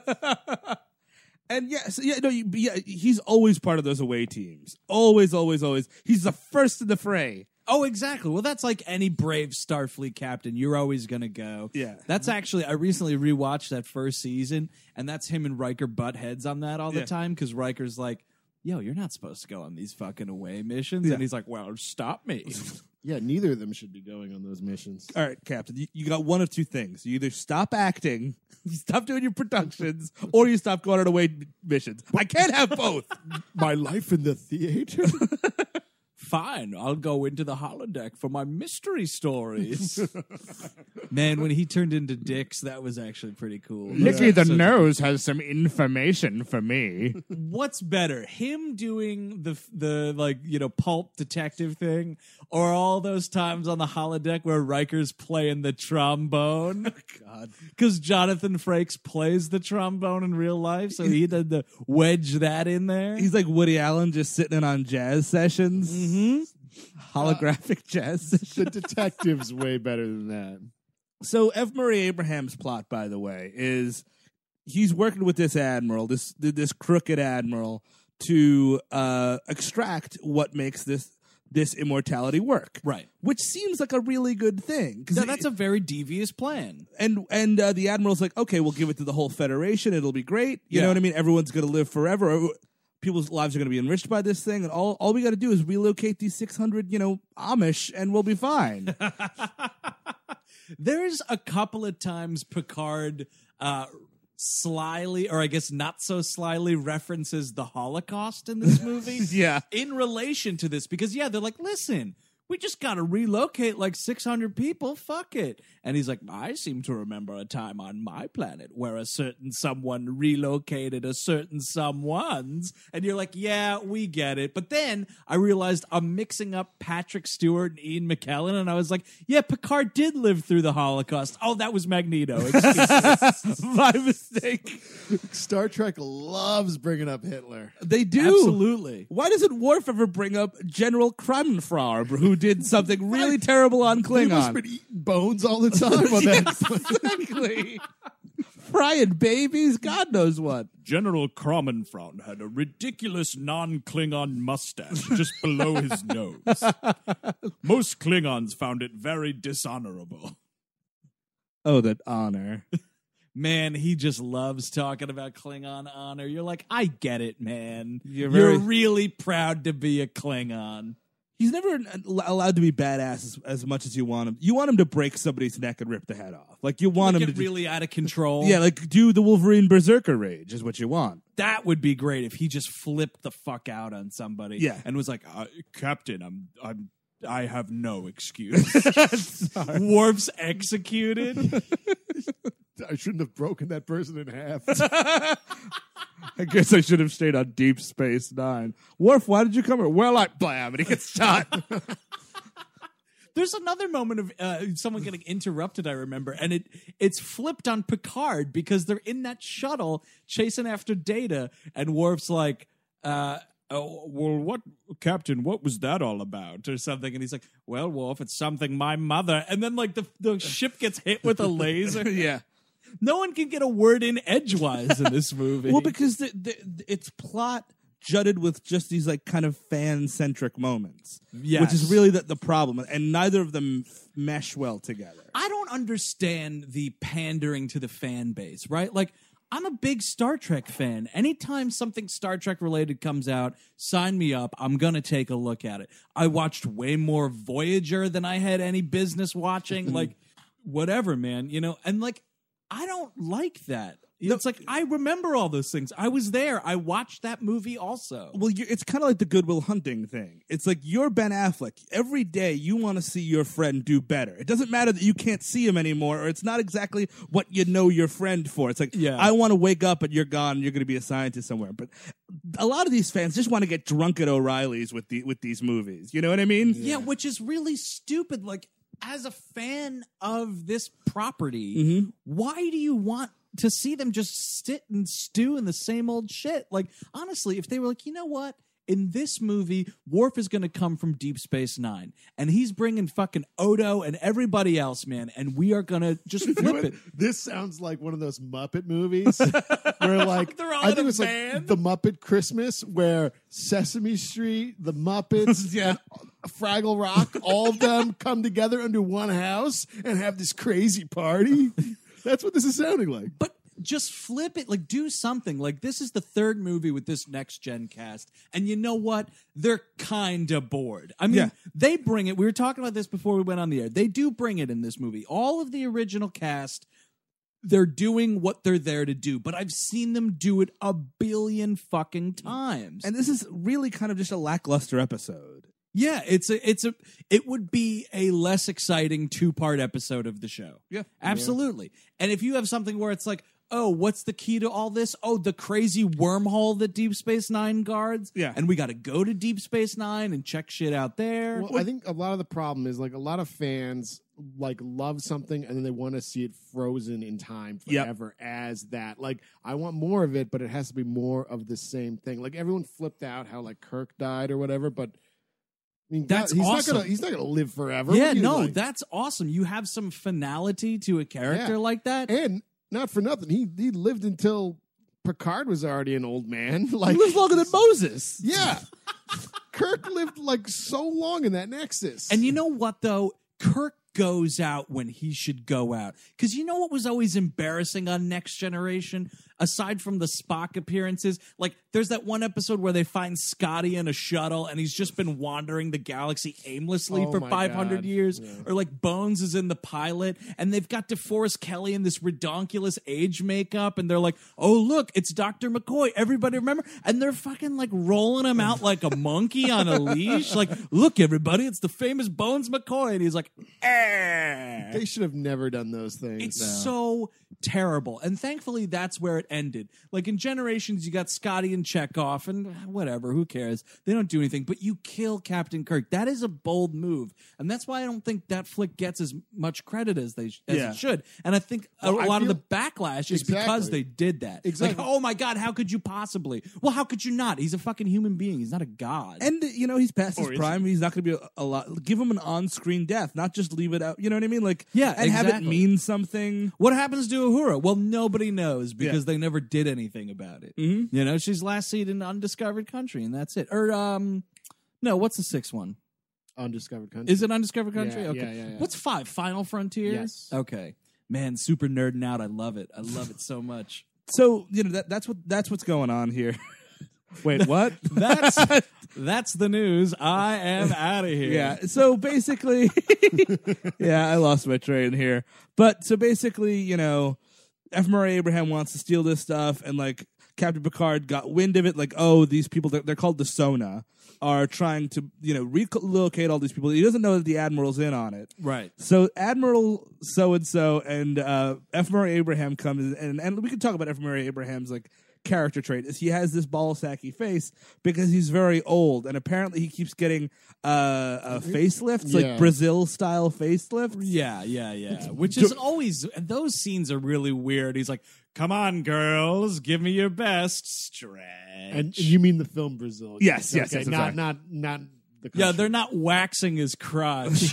And yeah, so yeah, no, you, yeah, he's always part of those away teams. Always, always, always. He's the first in the fray. Oh, exactly. Well, that's like any brave Starfleet captain. You're always going to go. Yeah. That's actually, I recently rewatched that first season, and that's him and Riker butt heads on that all the Yeah. time because Riker's like, yo, you're not supposed to go on these fucking away missions. Yeah. And he's like, well, stop me. Yeah, neither of them should be going on those missions. All right, Captain, you, you got one of two things. You either stop acting, you stop doing your productions, or you stop going on away missions. I can't have both. My life in the theater? Fine, I'll go into the holodeck for my mystery stories. Man, when he turned into Dix, that was actually pretty cool. Nicky the So- Nose has some information for me. What's better, him doing the the like you know pulp detective thing, or all those times on the holodeck where Riker's playing the trombone? God, because Jonathan Frakes plays the trombone in real life, so he had to wedge that in there. He's like Woody Allen just sitting in on jazz sessions. Mm-hmm. holographic jazz The session. detective's way better than that. So F. Murray Abraham's plot, by the way, is he's working with this admiral, this this crooked admiral, to uh, extract what makes this this immortality work. Right. Which seems like a really good thing. 'Cause Yeah, it- that's a very devious plan. and and uh, the admiral's like, okay, we'll give it to the whole Federation. It'll be great. You Yeah. know what I mean? Everyone's going to live forever. People's lives are going to be enriched by this thing, and all all we got to do is relocate these six hundred, you know, Amish, and we'll be fine. There's a couple of times Picard uh, slyly, or I guess not so slyly, references the Holocaust in this movie. Yeah. In relation to this, because, yeah, they're like, listen, we just got to relocate like six hundred people. Fuck it. And he's like, I seem to remember a time on my planet where a certain someone relocated a certain someone's. And you're like, yeah, we get it. But then I realized I'm mixing up Patrick Stewart and Ian McKellen. And I was like, yeah, Picard did live through the Holocaust. Oh, that was Magneto. Excuse me. My mistake. Star Trek loves bringing up Hitler. They do. Absolutely. Why doesn't Worf ever bring up General Kramenfraub, who did something really terrible on He must have Klingon? been eating bones all the time on that. Exactly. Frying babies, God knows what. General Kramenfraun had a ridiculous non-Klingon mustache just below his nose. Most Klingons found it very dishonorable. Oh, that honor. Man, he just loves talking about Klingon honor. You're like, I get it, man. You're You're, very- really proud to be a Klingon. He's never allowed to be badass as, as much as you want him. You want him to break somebody's neck and rip the head off. Like you want Like him get to really out of control. yeah, like do the Wolverine Berserker rage is what you want. That would be great if he just flipped the fuck out on somebody. Yeah. And was like, uh, Captain, I'm, I'm, I have no excuse. Worf's executed. I shouldn't have broken that person in half. I guess I should have stayed on Deep Space Nine. Worf, why did you come here? Well, I blam, and he gets shot. There's another moment of uh, someone getting interrupted, I remember, and it it's flipped on Picard because they're in that shuttle chasing after Data, and Worf's like, uh, oh, well, what, Captain, what was that all about? Or something. And he's like, well, Worf, it's something my mother. And then, like, the, the ship gets hit with a laser. Yeah. No one can get a word in edgewise in this movie. Well, because the, the, its plot jutted with just these like kind of fan-centric moments, Yes. which is really the, the problem, and neither of them mesh well together. I don't understand the pandering to the fan base, right? Like, I'm a big Star Trek fan. Anytime something Star Trek related comes out, sign me up. I'm going to take a look at it. I watched way more Voyager than I had any business watching. Like, whatever, man. You know, and like, I don't like that. It's like, I remember all those things. I was there. I watched that movie also. Well, you it's kind of like the Goodwill Hunting thing. It's like you're Ben Affleck. Every day you want to see your friend do better. It doesn't matter that you can't see him anymore, or it's not exactly what you know your friend for. It's like, Yeah. I want to wake up and you're gone and you're going to be a scientist somewhere. But a lot of these fans just want to get drunk at O'Reilly's with the with these movies. You know what I mean? Yeah, which is really stupid. Like, as a fan of this property, Mm-hmm. why do you want to see them just sit and stew in the same old shit? Like, honestly, if they were like, you know what? In this movie, Worf is going to come from Deep Space Nine, and he's bringing fucking Odo and everybody else, man, and we are going to just flip it. This sounds like one of those Muppet movies where, like, They're all I in think a it's band. like the Muppet Christmas, where Sesame Street, the Muppets, Yeah. Fraggle Rock, all of them come together under one house and have this crazy party. That's what this is sounding like. But just flip it, like do something. Like, this is the third movie with this next gen cast, and you know what? They're kind of bored. I mean, Yeah. they bring it. We were talking about this before we went on the air. They do bring it in this movie. All of the original cast, they're doing what they're there to do, but I've seen them do it a billion fucking times. And this is really kind of just a lackluster episode. Yeah, it's a it's a it would be a less exciting two-part episode of the show. Yeah. Absolutely. And if you have something where it's like, oh, what's the key to all this? Oh, the crazy wormhole that Deep Space Nine guards. Yeah. And we got to go to Deep Space Nine and check shit out there. Well, I think a lot of the problem is, like, a lot of fans like love something and then they want to see it frozen in time Yep. forever as that. Like, I want more of it, but it has to be more of the same thing. Like, everyone flipped out how, like, Kirk died or whatever, but I mean, That's God, he's awesome. not gonna he's not gonna live forever. Yeah, What do you no, like? that's awesome. You have some finality to a character Yeah. like that. And not for nothing, he he lived until Picard was already an old man. Like He lives longer than Moses. Yeah. Kirk lived like so long in that Nexus. And you know what, though? Kirk goes out when he should go out. Because you know what was always embarrassing on Next Generation? Aside from the Spock appearances, like there's that one episode where they find Scotty in a shuttle and he's just been wandering the galaxy aimlessly Oh for my five hundred God. years. Yeah. Or like Bones is in the pilot and they've got DeForest Kelly in this redonkulous age makeup and they're like, oh, look, it's Doctor McCoy. Everybody remember? And they're fucking like rolling him out like a monkey on a leash. Like, look, everybody, it's the famous Bones McCoy. And he's like, eh. they should have never done those things. It's so terrible. And thankfully, that's where it ended. Like in Generations, you got Scotty and Chekhov, and whatever, who cares? They don't do anything, but you kill Captain Kirk. That is a bold move. And that's why I don't think that flick gets as much credit as they as Yeah. it should. And I think a, Well, I a lot of feel- the backlash is Exactly. because they did that. Exactly. Like, oh my God, how could you possibly? Well, how could you not? He's a fucking human being. He's not a god. And you know he's past his Or is prime. He's not going to be a, a lot. Give him an on-screen death, not just leave it out. You know what I mean? Like, Yeah, and have it exactly. mean something. What happens to Uhura? Well, nobody knows because they never did anything about it. Mhm. You know, she's last seen in Undiscovered Country, and that's it. Or, um, no, what's the sixth one? Undiscovered country. Is it Undiscovered Country? Yeah, okay. yeah, yeah, yeah. What's five? Final Frontier? Yes. Okay. Man, super nerding out. I love it. I love it so much. So you know that that's what that's what's going on here. Wait, what? That's that's the news. I am out of here. Yeah. So basically, yeah, I lost my train here. But so basically, you know, F. Murray Abraham wants to steal this stuff, and like Captain Picard got wind of it. Like, oh, these people, they're, they're called the Sona, are trying to, you know, relocate all these people. He doesn't know that the Admiral's in on it. Right. So Admiral so and so and uh, F. Murray Abraham comes, and and we can talk about F. Murray Abraham's like character trait is he has this ball sacky face because he's very old, and apparently he keeps getting uh, uh facelifts, Yeah. like Brazil style facelifts. Yeah, yeah, yeah. Which is always, those scenes are really weird. He's like, come on, girls, give me your best. Stretch. And you mean the film Brazil? Yes, yes, okay, yes, I'm not sorry. not not the yeah, country. they're not waxing his crotch.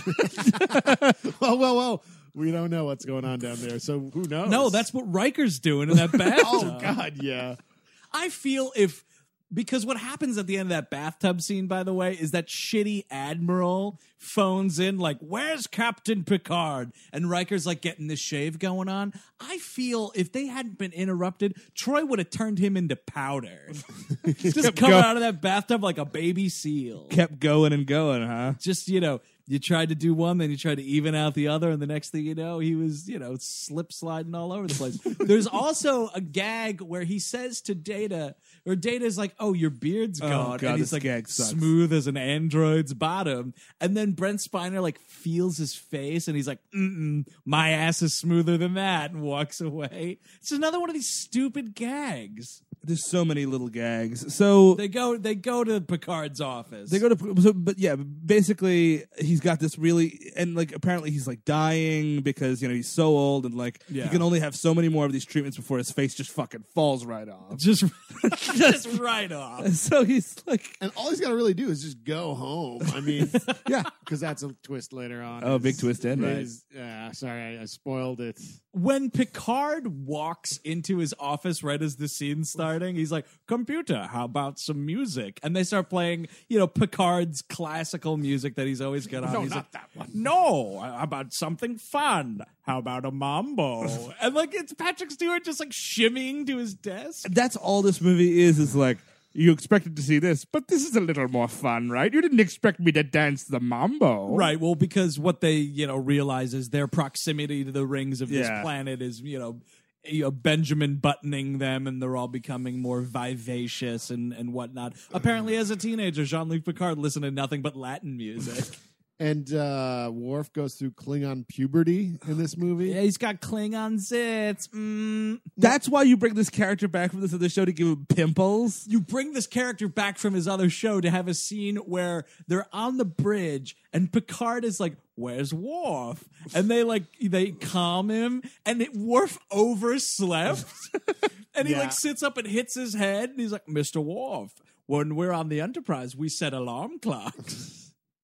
well, well, well. We don't know what's going on down there, so who knows? No, that's what Riker's doing in that bathtub. oh God, yeah. I feel if because what happens at the end of that bathtub scene, by the way, is that shitty admiral phones in like, "Where's Captain Picard?" And Riker's like getting this shave going on. I feel if they hadn't been interrupted, Troy would have turned him into powder. Just Kept coming go- out of that bathtub like a baby seal. Kept going and going, huh? Just, you know, you tried to do one, then you tried to even out the other, and the next thing you know, he was, you know, slip sliding all over the place. There's also a gag where he says to Data, or Data's like, "Oh, your beard's Oh, gone," God, and he's this like, gag sucks. smooth as an android's bottom. And then Brent Spiner like feels his face, and he's like, Mm-mm, "My ass is smoother than that," and walks away. It's another one of these stupid gags. There's so many little gags. So They go, they go to Picard's office. They go to, so, but yeah, basically he's got this really, and like apparently he's like dying because you know he's so old and like Yeah. he can only have so many more of these treatments before his face just fucking falls right off. just, just right off. And so he's like, And all he's got to really do is just go home. I mean, yeah, because that's a twist later on. Oh, is- big twist end, right? is- Yeah, sorry, I, I spoiled it. When Picard walks into his office right as the scene's starting, he's like, "Computer, how about some music?" And they start playing, you know, Picard's classical music that he's always got on. No, he's not like, that one. "No, how about something fun? How about a mambo?" And like it's Patrick Stewart just like shimmying to his desk. that's all this movie is. Is like you expected to see this, but this is a little more fun, right? You didn't expect me to dance the mambo, Right. Well, because what they, you know, realize is their proximity to the rings of this Yeah. planet is, you know, you know, Benjamin buttoning them, and they're all becoming more vivacious and, and whatnot. Apparently, as a teenager, Jean-Luc Picard listened to nothing but Latin music. And uh, Worf goes through Klingon puberty in this movie. Yeah, he's got Klingon zits. Mm. That's why you bring this character back from this other show to give him pimples. You bring this character back from his other show to have a scene where they're on the bridge and Picard is like, "Where's Worf?" And they like they calm him, and it, Worf overslept, and he Yeah. like sits up and hits his head, and he's like, "Mister Worf, when we're on the Enterprise, we set alarm clocks."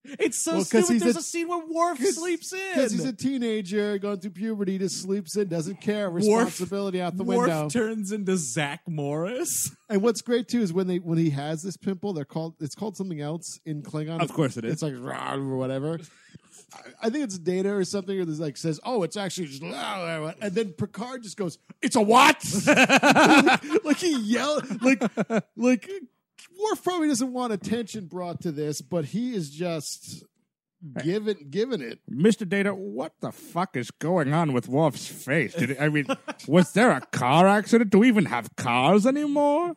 It's so Well, 'cause stupid. he's There's a- a, scene where Worf sleeps in. Because he's a teenager going through puberty, just sleeps in, doesn't care, Worf- responsibility out the Worf window. turns into Zach Morris. And what's great too is when they when he has this pimple, they're called it's called something else in Klingon. Of course it is. It's like rah or whatever. I, I think it's Data or something, or there's like says, "Oh, it's actually," just, and then Picard just goes, "It's a what?" Like he yelled, like like Worf probably doesn't want attention brought to this, but he is just giving giving it. Mister Data, what the fuck is going on with Worf's face? Did it, I mean, was there a car accident? Do we even have cars anymore?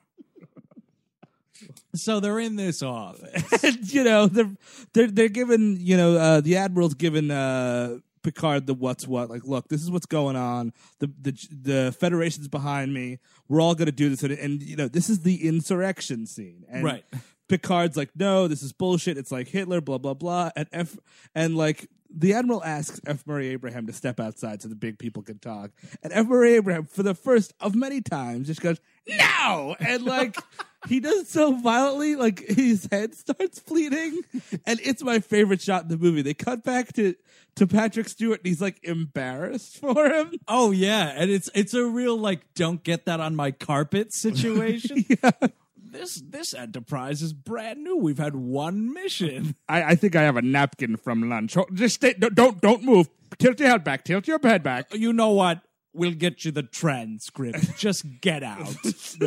So they're in this office. And, you know, they're they're they're giving, you know, uh, the admiral's giving uh, Picard the what's what. Like, look, this is what's going on. The the the Federation's behind me. We're all going to do this, and, and you know, this is the insurrection scene. And Right. Picard's like, no, this is bullshit. It's like Hitler, blah blah blah. And F and like the admiral asks F. Murray Abraham to step outside so the big people can talk. And F. Murray Abraham, for the first of many times, just goes, no! And like he does it so violently, like his head starts bleeding. And it's my favorite shot in the movie. They cut back to to Patrick Stewart and he's like embarrassed for him. Oh yeah, and it's it's a real like don't get that on my carpet situation. Yeah. This this Enterprise is brand new. We've had one mission. I, I think I have a napkin from lunch. Ho- Just stay. Don't don't, don't move. Tilt your head back. Tilt your head back. You know what? We'll get you the transcript. Just get out.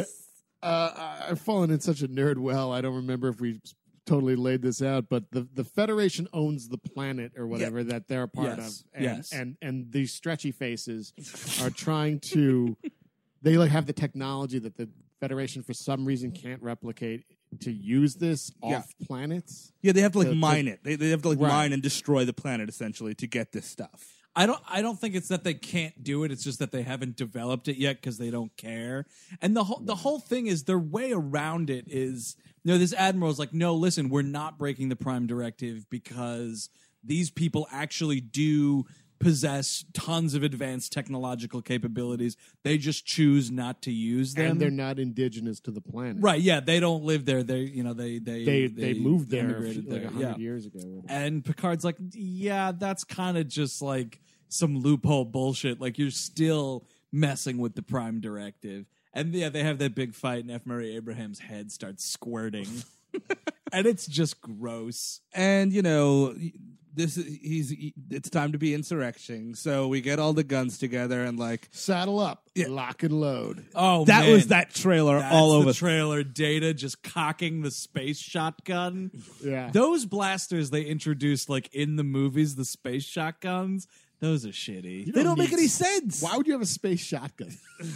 Uh, I've fallen in such a nerd well. I don't remember if we totally laid this out, but the, the Federation owns the planet or whatever that they're a part Yes. of. And, Yes. and and these stretchy faces are trying to. They like have the technology that the Federation for some reason can't replicate to use this Yeah. off planets. Yeah, they have to like The- the- mine it. They they have to like Right. mine and destroy the planet essentially to get this stuff. I don't I don't think it's that they can't do it. It's just that they haven't developed it yet because they don't care. And the whole the whole thing is their way around it is you know, this admiral's like, no, listen, we're not breaking the Prime Directive because these people actually do possess tons of advanced technological capabilities. They just choose not to use them. And they're not indigenous to the planet. Right, yeah, they don't live there. They you know, they they They they, moved there a immigrated few- like there. a hundred Yeah. years ago. And Picard's like, yeah, that's kind of just like some loophole bullshit. Like you're still messing with the Prime Directive. And yeah, they have that big fight, and F. Murray Abraham's head starts squirting. And it's just gross. And you know, this is, he's he- it's time to be insurrection. So we get all the guns together and like Saddle up, lock and load. Oh, that man. was that trailer That's all the over. trailer. Data just cocking the space shotgun. Yeah. Those blasters they introduced, like in the movies, the space shotguns, those are shitty. they don't make need- any sense. Why would you have a space shotgun?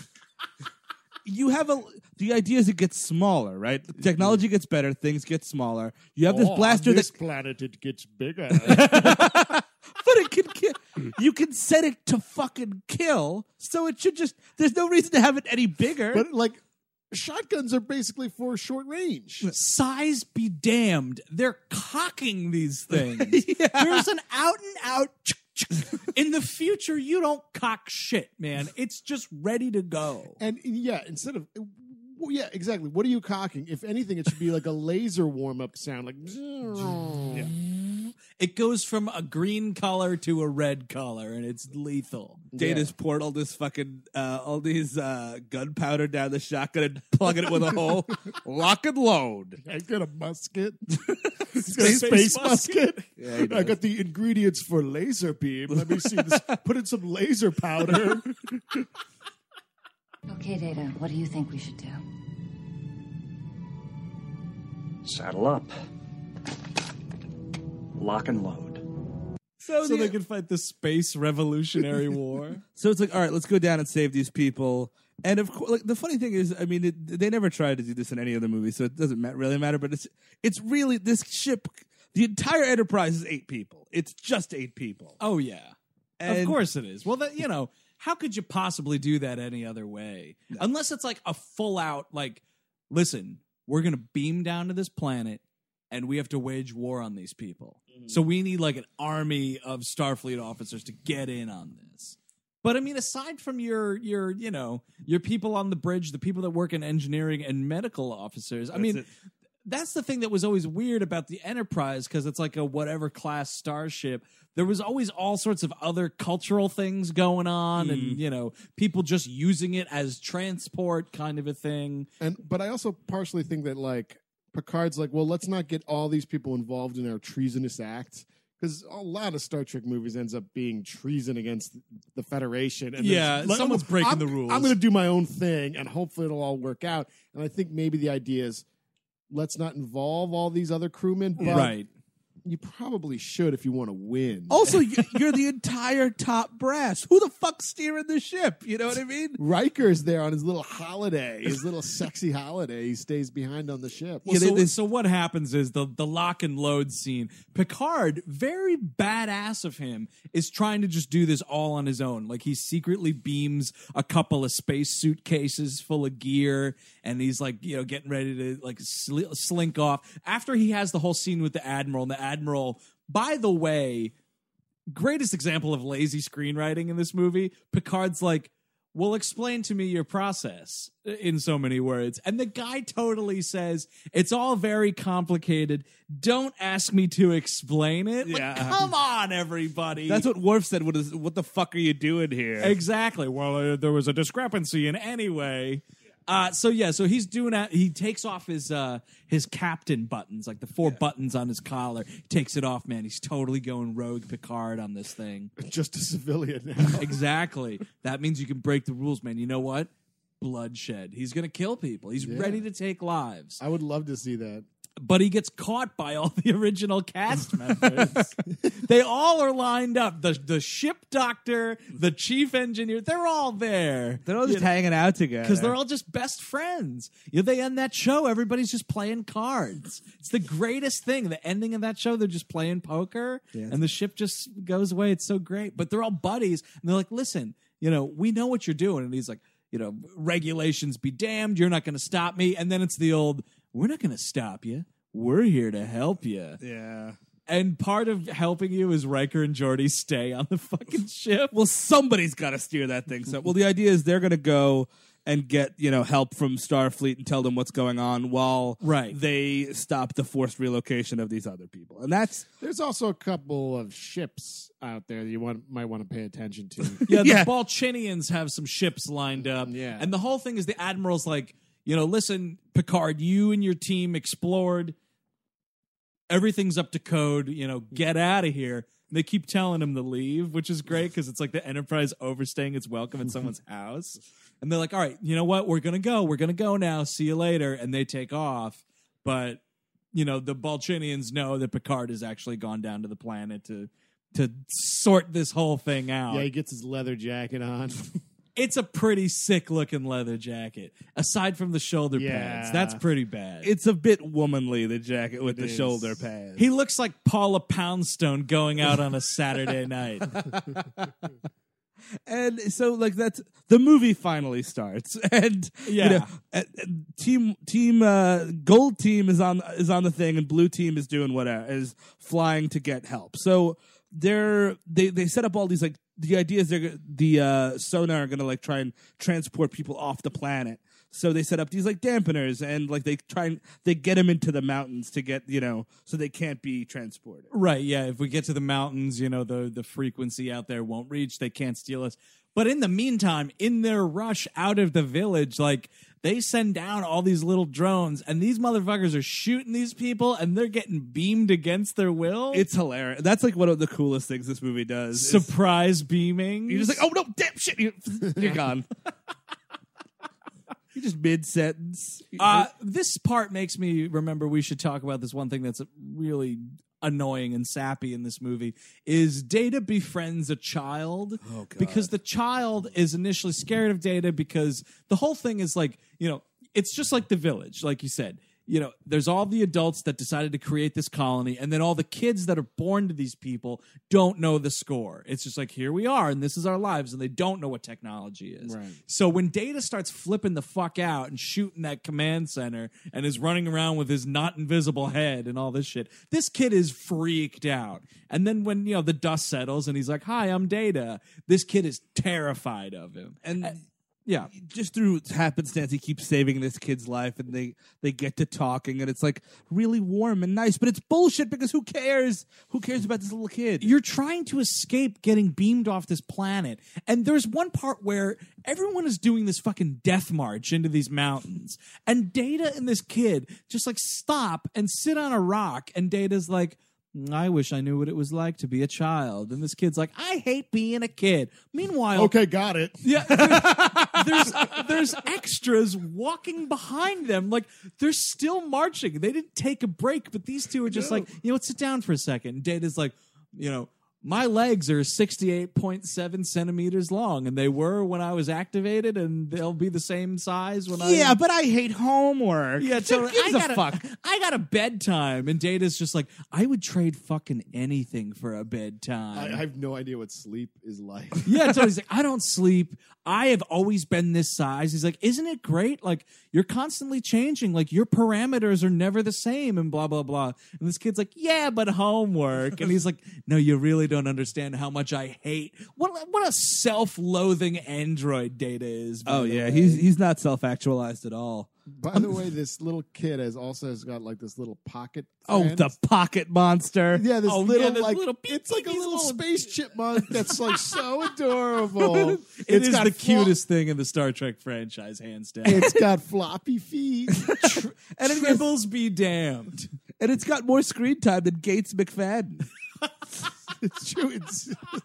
You have a the idea is it gets smaller, right? Technology gets better, things get smaller. You have this Oh, blaster on this that planet it gets bigger. but it can kill. You can set it to fucking kill, so it should just. There's no reason to have it any bigger. But like shotguns are basically for short range. Size be damned. They're cocking these things. There's an out and out. In the future, you don't cock shit, man. It's just ready to go. And yeah, instead of well, yeah, exactly. What are you cocking? If anything, it should be like a laser warm up sound, like. Yeah. It goes from a green color to a red color, and it's lethal. Data's poured all this fucking uh, all these uh, gunpowder down the shotgun and plugging it with a hole. Lock and load. I got a musket. Space, Got a space musket. musket. Yeah, he I does. got the ingredients for laser beam. Let me see this. Put in some laser powder. Okay, Data, what do you think we should do? Saddle up. Lock and load. So, So the- they can fight the space revolutionary war. so it's like, all right, let's go down and save these people. And of course, like the funny thing is, I mean, it, they never tried to do this in any other movie, so it doesn't ma- really matter. But it's it's really this ship. The entire Enterprise is eight people. It's just eight people. Oh, yeah. And- of course it is. Well, that, you know, how could you possibly do that any other way? Unless it's like a full out, like, listen, we're going to beam down to this planet and we have to wage war on these people. So we need like an army of Starfleet officers to get in on this. But I mean, aside from your, your, you know, your people on the bridge, the people that work in engineering and medical officers, I mean, it. that's the thing that was always weird about the Enterprise, because it's like a whatever class starship. There was always all sorts of other cultural things going on, Mm. and you know, people just using it as transport, kind of a thing. And but I also partially think that like Picard's like, well, let's not get all these people involved in our treasonous acts. Because a lot of Star Trek movies ends up being treason against the Federation. And Yeah, it's like, someone's breaking I'm- the rules. I'm going to do my own thing, and hopefully it'll all work out. And I think maybe the idea is, let's not involve all these other crewmen, but Right. you probably should if you want to win. Also, you- you're the entire top brass. Who the fuck's steering the ship? You know what I mean? Riker's there on his little holiday, his little sexy holiday. He stays behind on the ship. Well, so, so what happens is the the lock and load scene. Picard, very badass of him, is trying to just do this all on his own. Like he secretly beams a couple of space suitcases full of gear, and he's like, you know, getting ready to like sl- slink off. After he has the whole scene with the Admiral, and the Admiral, by the way, greatest example of lazy screenwriting in this movie. Picard's like, well, explain to me your process in so many words. And the guy totally says, it's all very complicated. Don't ask me to explain it. Like, Yeah. come on, everybody. That's what Worf said. What is? What the fuck are you doing here? Exactly. Well, uh, there was a discrepancy in any way. Uh, so yeah, so he's doing that. He takes off his uh, his captain buttons, like the four buttons on his collar. Takes it off, man. He's totally going rogue Picard on this thing. Just a civilian now. Exactly. That means you can break the rules, man. You know what? Bloodshed. He's gonna kill people. He's Yeah. ready to take lives. I would love to see that. But he gets caught by all the original cast members. They all are lined up. The the ship doctor, the chief engineer, they're all there. They're all just hanging out together Because they're all just best friends. You know, they end that show, everybody's just playing cards. It's the greatest thing. The ending of that show, they're just playing poker, and the ship just goes away. It's so great. But they're all buddies, and they're like, listen, you know, we know what you're doing. And he's like, you know, regulations be damned. You're not going to stop me. And then it's the old, we're not going to stop you. We're here to help you. Yeah. And part of helping you is Riker and Geordi stay on the fucking ship. Well, somebody's got to steer that thing. So, well, the idea is they're going to go and get, you know, help from Starfleet and tell them what's going on while Right. they stop the forced relocation of these other people. And that's There's also a couple of ships out there that you want, might want to pay attention to. Yeah, the Yeah. Balchinians have some ships lined up. Yeah. And the whole thing is the Admiral's like, you know, listen, Picard, you and your team explored. Everything's up to code. You know, get out of here. And they keep telling him to leave, which is great because it's like the Enterprise overstaying its welcome in someone's house. And they're like, all right, you know what? We're going to go. We're going to go now. See you later. And they take off. But, you know, the Balchinians know that Picard has actually gone down to the planet to to sort this whole thing out. Yeah, he gets his leather jacket on. It's a pretty sick looking leather jacket. Aside from the shoulder Yeah. pads, that's pretty bad. it's a bit womanly, the jacket with It the is. shoulder pads. he looks like Paula Poundstone going out on a Saturday night. And so, like, that's the movie finally starts, and Yeah. you know, uh, uh, team team uh, gold team is on is on the thing, and blue team is doing whatever, is flying to get help. So they're they they set up all these, like, the idea is they're g- the uh, sonar are gonna like try and transport people off the planet. So they set up these like dampeners, and like they try and they get them into the mountains to get, you know, so they can't be transported. Right, yeah. If we get to the mountains, you know, the, the frequency out there won't reach. They can't steal us. But in the meantime, in their rush out of the village, like, they send down all these little drones, and these motherfuckers are shooting these people, and they're getting beamed against their will. It's hilarious. That's like one of the coolest things this movie does. is- surprise beaming. You're just like, oh no, damn shit, you're, you're gone. You're just mid sentence. Uh, this part makes me remember we should talk about this one thing that's really annoying and sappy in this movie is Data befriends a child. Oh, God. Because the child is initially scared of Data because the whole thing is like, you know, it's just like The Village, like you said. You know, there's all the adults that decided to create this colony, and then all the kids that are born to these people don't know the score. It's just like, here we are, and this is our lives, and they don't know what technology is. Right. So when Data starts flipping the fuck out and shooting that command center and is running around with his not invisible head and all this shit, this kid is freaked out. And then when, you know, the dust settles and he's like, hi, I'm Data, this kid is terrified of him. and Yeah. just through happenstance, he keeps saving this kid's life, and they they get to talking, and it's like really warm and nice. But it's bullshit because who cares? Who cares about this little kid? You're trying to escape getting beamed off this planet. And there's one part where everyone is doing this fucking death march into these mountains. And Data and this kid just like stop and sit on a rock. And Data's like, I wish I knew what it was like to be a child. And this kid's like, I hate being a kid. Meanwhile, Okay, got it. yeah, there's there's extras walking behind them. Like, they're still marching. They didn't take a break, but these two are just like, you know what, sit down for a second. And Data's like, you know, my legs are sixty-eight point seven centimeters long, and they were when I was activated, and they'll be the same size when I... Yeah, but I hate homework. Yeah, Who totally. gives I a got fuck? I got a bedtime, and Data's just like, I would trade fucking anything for a bedtime. I, I have no idea what sleep is like. Yeah, so he's like, I don't sleep. I have always been this size. He's like, isn't it great? Like, you're constantly changing. Like, your parameters are never the same, and blah, blah, blah. And this kid's like, yeah, but homework. And he's like, no, you really don't understand how much I hate. What what a self-loathing android Data is. by Oh the yeah, way. he's he's not self-actualized at all. By the way, this little kid has also has got like this little pocket. Oh, friend. the pocket monster. Yeah, this Oh, little yeah, this like little beep, it's like a beep, little little- space chipmunk that's like so adorable. It It's is got the flo- cutest thing in the Star Trek franchise, hands down. It's got floppy feet. And, it gets- Tribbles be damned. and it's got more screen time than Gates McFadden. It's true. It's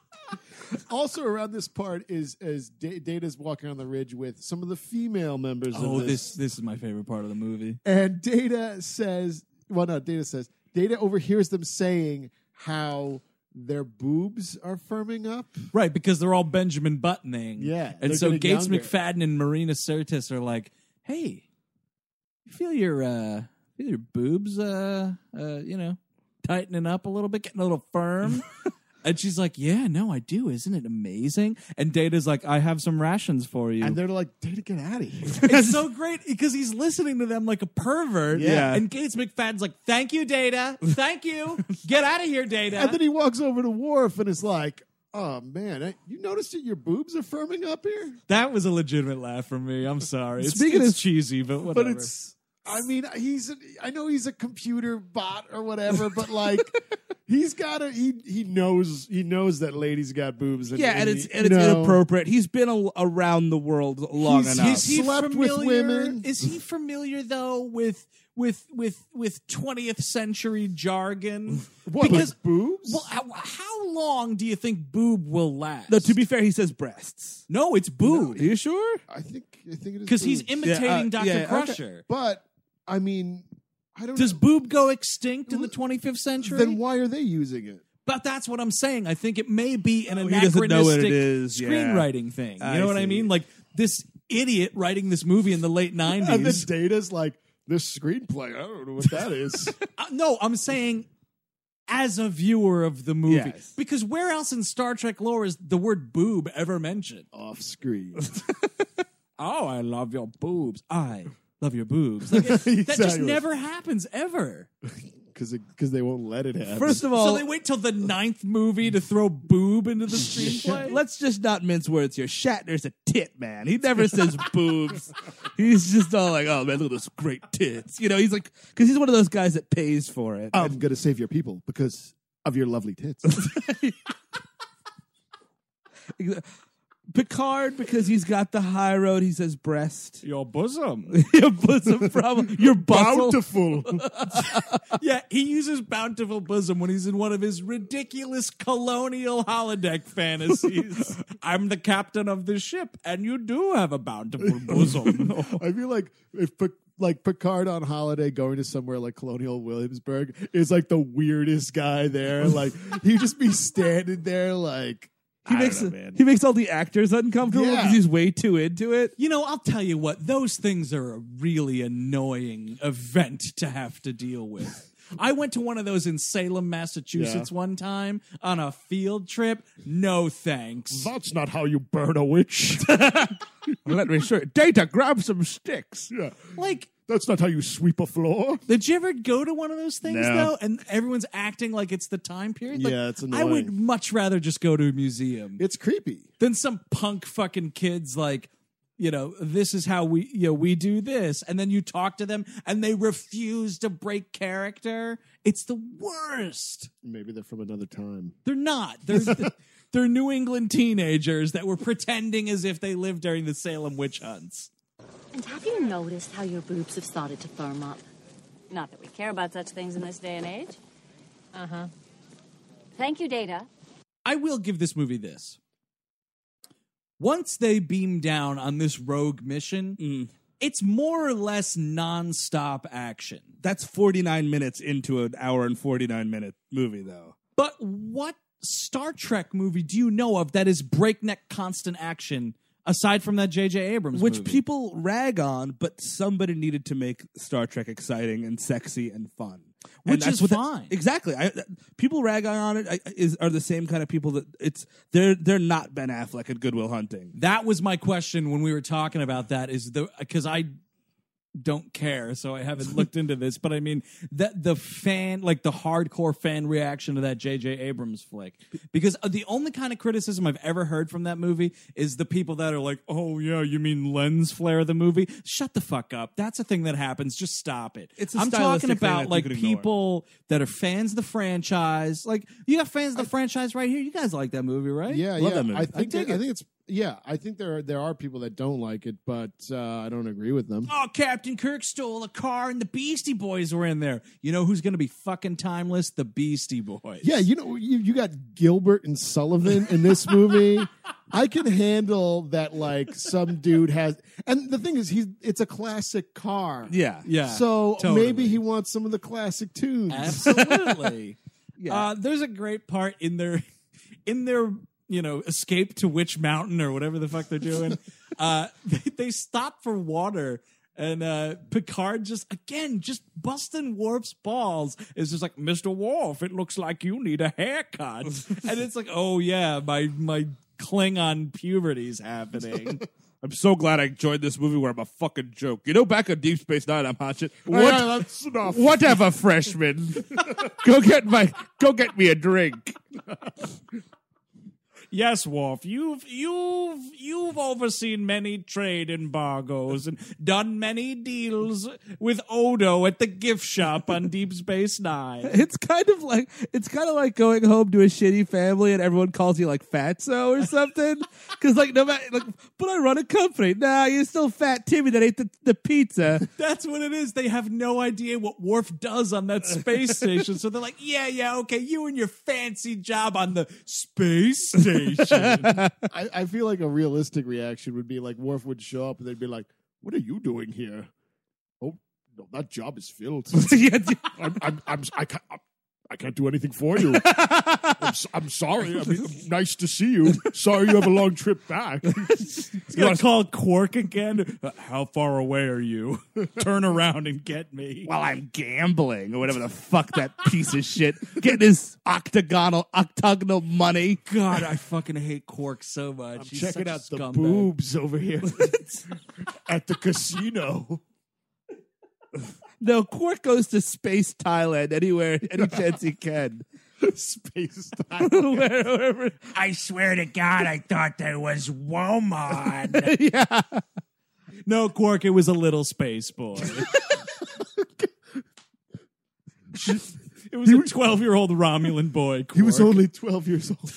also around this part is as Da- Data's walking on the ridge with some of the female members Oh, of this this is my favorite part of the movie. And Data says, well, no, Data says, Data overhears them saying how their boobs are firming up. Right, because they're all Benjamin Buttoning. Yeah, And they're so getting Gates younger. McFadden and Marina Sirtis are like, hey, you feel your uh feel your boobs uh uh, you know, tightening up a little bit, getting a little firm? And she's like, yeah, no, I do. Isn't it amazing? And Data's like, I have some rations for you. And they're like, Data, get out of here. It's so great because he's listening to them like a pervert. Yeah. And Gates McFadden's like, thank you, Data. Thank you. Get out of here, Data. And then he walks over to Worf and is like, oh, man, I, you noticed that your boobs are firming up here? That was a legitimate laugh from me. I'm sorry. It's, Speaking it's of- cheesy, but whatever. But it's, I mean, he's, a, I know he's a computer bot or whatever, but like, he's got a, he, he knows, he knows that ladies got boobs. And, Yeah, and it's he- and it's you know, inappropriate. He's been a, around the world long He's- enough. he's- Is he slept with familiar? women. Is he familiar though with with with with twentieth century jargon? What, because with boobs? well, how, how long do you think boob will last? no, to be fair, he says breasts. no, it's boob Are you sure? I think, I think it is because he's boobs. imitating Yeah, uh, Doctor yeah, okay. Crusher. But, I mean, I don't Does know. boob go extinct in the twenty-fifth century? Then why are they using it? But that's what I'm saying. I think it may be an Oh, he doesn't know what it anachronistic is, yeah. screenwriting thing. You I know what I see. mean? Like this idiot writing this movie in the late And then nineties. Data's like, this screenplay, I don't know what that is. Uh, no, I'm saying as a viewer of the movie. Yes. Because where else in Star Trek lore is the word boob ever mentioned? Off screen. Oh, I love your boobs. I love your boobs. Like, it- that just Exactly. never happens ever. Because they won't let it happen. First of all, So they wait till the ninth movie to throw boob into the screenplay? let's just not mince words here. Shatner's a tit man. He never says boobs. He's just all like, "Oh man, look at those great tits." You know, he's like, because he's one of those guys that pays for it. I'm going to save your people because of your lovely tits. Picard, because he's got the high road, he says breast. Your bosom. Your bosom problem. Your bustle. Bountiful. Yeah, he uses bountiful bosom when he's in one of his ridiculous colonial holodeck fantasies. I'm the captain of this ship, and you do have a bountiful bosom. I feel like if Pic- like Picard on holiday going to somewhere like Colonial Williamsburg is like the weirdest guy there. Like he'd just be standing there like He I makes don't know, man. he makes all the actors uncomfortable Yeah. because he's way too into it. You know, I'll tell you what, those things are a really annoying event to have to deal with. I went to one of those in Salem, Massachusetts Yeah. one time on a field trip. No thanks. That's not how you burn a witch. Let me show you. Data, grab some sticks. Yeah. Like, That's not how you sweep a floor. did you ever go to one of those things, No. though? And everyone's acting like it's the time period? Like, Yeah, it's I would annoying. much rather just go to a museum It's creepy. than some punk fucking kids, like, you know, this is how we, you know, we do this. And then you talk to them and they refuse to break character. It's the worst. Maybe they're from another time. They're not. They're, they're New England teenagers that were pretending as if they lived during the Salem witch hunts. And have you noticed how your boobs have started to firm up? Not that we care about such things in this day and age. Uh-huh. Thank you, Data. I will give this movie this. Once they beam down on this rogue mission, mm. it's more or less nonstop action. That's forty-nine minutes into an hour and forty-nine minute movie, though. But what Star Trek movie do you know of that is breakneck constant action aside from that J J Abrams Which movie? people rag on, but somebody needed to make Star Trek exciting and sexy and fun. Which and is what fine. That, exactly. I, people rag on it I, is are the same kind of people that it's they're they're not Ben Affleck at Good Will Hunting. That was my question when we were talking about that. Is the because I don't care, so I haven't looked into this. But I mean that the fan, like the hardcore fan reaction to that J J Abrams flick, because the only kind of criticism I've ever heard from that movie is the people that are like, "Oh yeah, you mean lens flare the movie?" Shut the fuck up. That's a thing that happens. Just stop it. It's a I'm stylistic talking thing about that like you can ignore. people that are fans of the franchise. Like you got fans of the I, franchise right here. You guys like that movie, right? Yeah, Love yeah. that movie. I think I, that, I think it's yeah. I think there are there are people that don't like it, but uh, I don't agree with them. Oh, Captain Kirk stole a car and the Beastie Boys were in there. You know who's going to be fucking timeless? The Beastie Boys. Yeah, you know, you, you got Gilbert and Sullivan in this movie. I can handle that, like, some dude has... And the thing is, he's it's a classic car. Yeah. Yeah. So totally. maybe he wants some of the classic tunes. Absolutely. Yeah. Uh, there's a great part in their... In their... you know, escape to Witch Mountain or whatever the fuck they're doing. uh, they, they stop for water, and uh, Picard just, again, just busting Worf's balls. Is just like, Mister Worf, it looks like you need a haircut. And it's like, oh yeah, my my Klingon puberty's happening. I'm so glad I joined this movie where I'm a fucking joke. You know, back on Deep Space Nine, I'm hot shit. What? What? Yeah, that's enough. Whatever, freshman. go get my, go get me a drink. Yes, Worf, you've you've you've overseen many trade embargoes and done many deals with Odo at the gift shop on Deep Space Nine. It's kind of like it's kind of like going home to a shitty family and everyone calls you like Fatso or something. Because like no matter, like, but I run a company. Nah, you're still Fat Timmy that ate the, the pizza. That's what it is. They have no idea what Worf does on that space station, so they're like, yeah, yeah, okay, you and your fancy job on the space station. I, I feel like a realistic reaction would be like Worf would show up and they'd be like, "What are you doing here?" "Oh, no, that job is filled." I'm, I'm, I'm, I can't, I can't do anything for you. I'm, I'm sorry. I mean, nice to see you. Sorry you have a long trip back. He's gonna call Quark again. Uh, How far away are you? Turn around and get me. While I'm gambling or whatever the fuck that piece of shit. Getting his octagonal octagonal money. God, I fucking hate Quark so much. I'm He's checking such a out the scumbag. boobs over here at the casino. No, Quark goes to Space Thailand anywhere, any chance he can. Space Thailand. Where- wherever. I swear to God, I thought there was Woman. Yeah. No, Quark, it was a little space boy. It was a twelve-year-old Romulan boy, Quark. He was only twelve years old.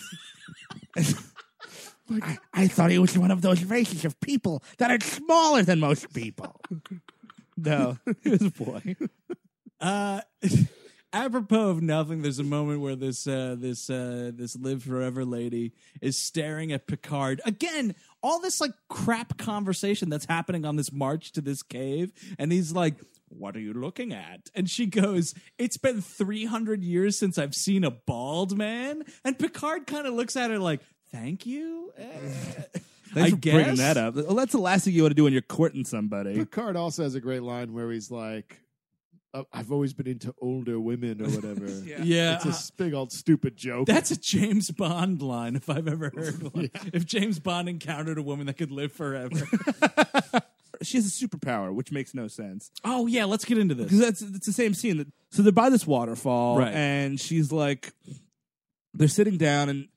I, I thought he was one of those races of people that are smaller than most people. No, he was a boy. Uh, apropos of nothing, there's a moment where this uh, this uh, this live forever lady is staring at Picard again. All this like crap conversation that's happening on this march to this cave, and he's like, "What are you looking at?" And she goes, "It's been three hundred years since I've seen a bald man." And Picard kind of looks at her like, "Thank you." Eh. Thanks I for guess. bringing that up. Well, that's the last thing you want to do when you're courting somebody. Picard also has a great line where he's like, uh, "I've always been into older women" or whatever. Yeah. Yeah, It's a s- big old stupid joke. that's a James Bond line if I've ever heard one. If James Bond encountered a woman that could live forever. She has a superpower, which makes no sense. Oh yeah, let's get into this. Because that's it's the same scene. That, so they're by this waterfall, Right. and she's like, they're sitting down, and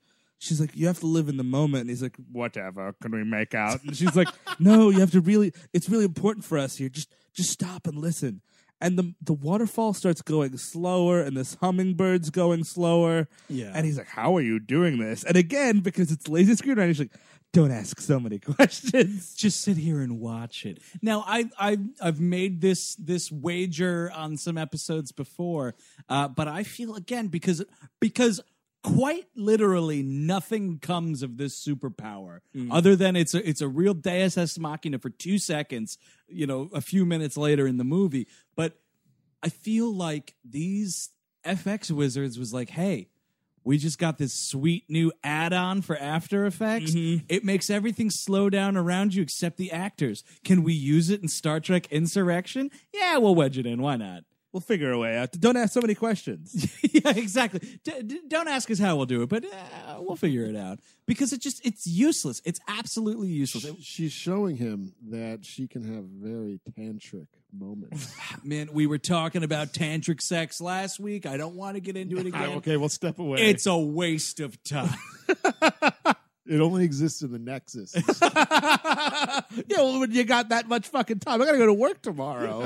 she's like, you have to live in the moment. And he's like, whatever, can we make out? And she's like, no, you have to really, it's really important for us here. Just just stop and listen. And the the waterfall starts going slower, and this hummingbird's going slower. Yeah. And he's like, how are you doing this? And again, because it's lazy screenwriting, he's like, don't ask so many questions. Just sit here and watch it. Now, I, I, I've made this this wager on some episodes before, uh, but I feel, again, because because quite literally nothing comes of this superpower mm. other than it's a, it's a real deus ex machina for two seconds, you know, a few minutes later in the movie. But I feel like these F X wizards was like, hey, we just got this sweet new add-on for After Effects. Mm-hmm. It makes everything slow down around you except the actors. Can we use it in Star Trek Insurrection? Yeah, we'll wedge it in. Why not? We'll figure a way out. Don't ask so many questions. Yeah, exactly. D- d- don't ask us how we'll do it, but uh, we'll figure it out. Because it just, it's useless. It's absolutely useless. She, she's showing him that she can have very tantric moments. Man, we were talking about tantric sex last week. I don't want to get into it again. Okay, we'll step away. It's a waste of time. It only exists in the Nexus. Yeah, well, when you got that much fucking time, I gotta go to work tomorrow.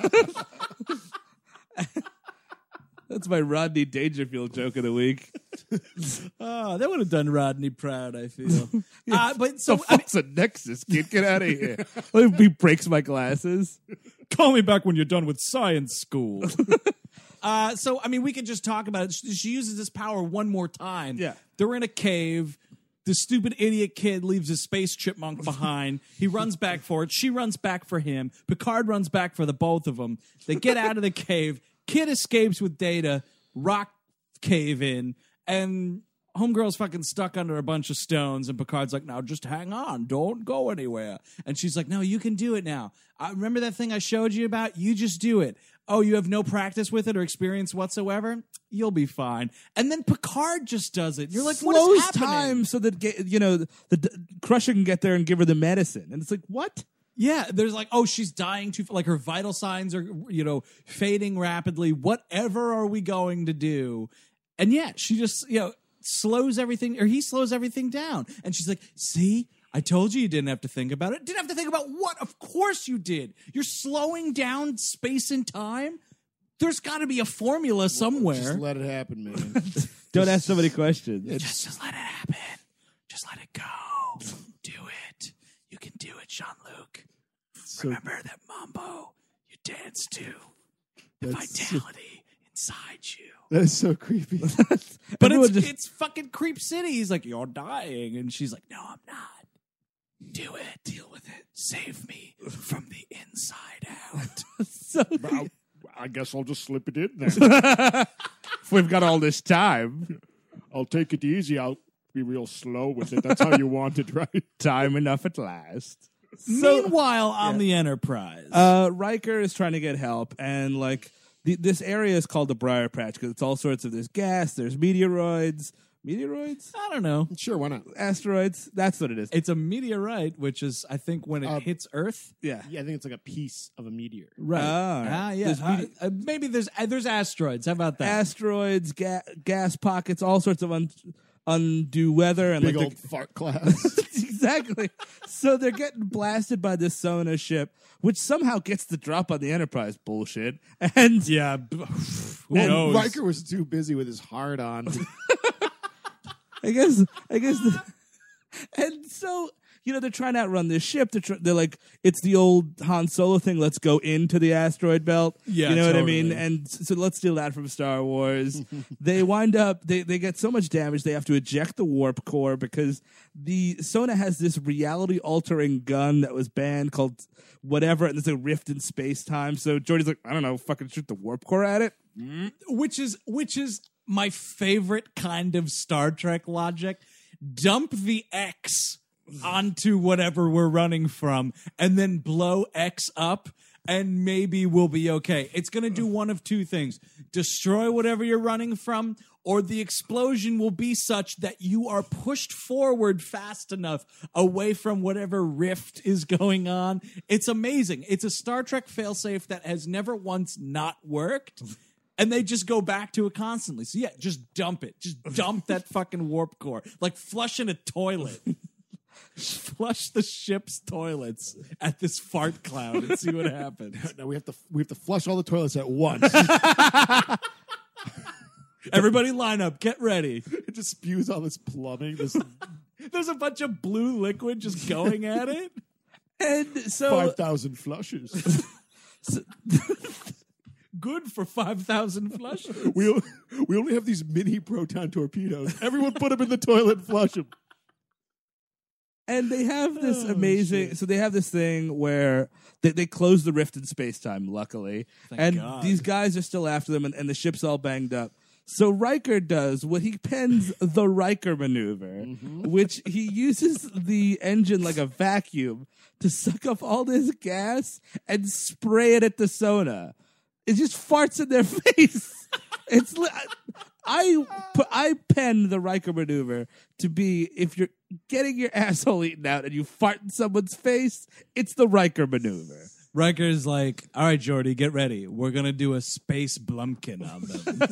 That's my Rodney Dangerfield joke of the week. Oh, that would have done Rodney proud, I feel. Yeah. uh, but so the fuck's I mean, a Nexus, kid? Get out of here. He breaks my glasses. Call me back when you're done with science school. uh, so, I mean, we could just talk about it. She uses this power one more time. Yeah. They're in a cave. The stupid idiot kid leaves his space chipmunk behind. He runs back for it. She runs back for him. Picard runs back for the both of them. They get out of the cave. Kid escapes with Data. Rock cave in. And Homegirl's fucking stuck under a bunch of stones. And Picard's like, now just hang on. Don't go anywhere. And she's like, no, you can do it now. I remember that thing I showed you about? You just do it. Oh, you have no practice with it or experience whatsoever? You'll be fine. And then Picard just does it. You're like, what Slows is happening? Time so that, you know, the, the Crusher can get there and give her the medicine. And it's like, what? Yeah, there's like, oh, she's dying too, like her vital signs are, you know, fading rapidly. Whatever are we going to do? And yeah, she just, you know, slows everything, or he slows everything down. And she's like, see? I told you you didn't have to think about it. Didn't have to think about what? Of course you did. You're slowing down space and time. There's got to be a formula somewhere. Just let it happen, man. Don't ask so many questions. Just, just let it happen. Just let it go. Do it. You can do it, Jean-Luc. So, Remember that mambo you dance to. The vitality so, inside you. That is so creepy. But it's, just, it's fucking Creep City. He's like, you're dying. And she's like, no, I'm not. Do it. Deal with it. Save me from the inside out. So I, I guess I'll just slip it in then. If we've got all this time, I'll take it easy. I'll be real slow with it. That's how you want it, right? Time enough at last. So, Meanwhile, on yeah. the Enterprise, uh, Riker is trying to get help, and like the, this area is called the Briar Patch because it's all sorts of there's gas, there's meteoroids. Meteoroids? I don't know. Sure, why not? Asteroids? That's what it is. It's a meteorite, which is, I think, when it uh, hits Earth. Yeah. Yeah, I think it's like a piece of a meteor. Right. Oh, right. Ah, yeah. Uh, uh, maybe there's uh, there's asteroids. How about that? Asteroids, ga- gas pockets, all sorts of un- undue weather. And Big like old fart clouds. Exactly. So they're getting blasted by this Sona ship, which somehow gets the drop on the Enterprise. Bullshit. And yeah. Who and knows? Riker was too busy with his hard on. I guess, I guess, the, and so, you know, they're trying to outrun this ship. They're, tr- they're like, it's the old Han Solo thing. Let's go into the asteroid belt. Yeah, you know totally. what I mean? And so let's steal that from Star Wars. They wind up, they, they get so much damage, they have to eject the warp core because the Sona has this reality altering gun that was banned called whatever, and there's a rift in space time. So Geordi's like, I don't know, fucking shoot the warp core at it. Mm. Which is, which is, my favorite kind of Star Trek logic. Dump the X onto whatever we're running from and then blow X up and maybe we'll be okay. It's going to do one of two things. Destroy whatever you're running from, or the explosion will be such that you are pushed forward fast enough away from whatever rift is going on. It's amazing. It's a Star Trek failsafe that has never once not worked. And they just go back to it constantly. So yeah, just dump it. Just dump that fucking warp core. Like flushing a toilet. Flush the ship's toilets at this fart cloud and see what happens. No, we have to we have to flush all the toilets at once. Everybody line up. Get ready. It just spews all this plumbing. This There's a bunch of blue liquid just going at it. And so five thousand flushes. Good for five thousand flushes. we o- we only have these mini proton torpedoes. Everyone put them in the toilet and flush them. And they have this Oh, amazing. shit. So they have this thing where they, they close the rift in space time. Luckily, Thank and God. these guys are still after them, and, and the ship's all banged up. So Riker does what he pens the Riker maneuver, Mm-hmm. which he uses the engine like a vacuum to suck up all this gas and spray it at the Sona. It just farts in their face. It's li- I pu- I pen the Riker maneuver to be if you're getting your asshole eaten out and you fart in someone's face, it's the Riker maneuver. Riker's like, all right, Geordi, get ready. We're going to do a space Blumpkin on them.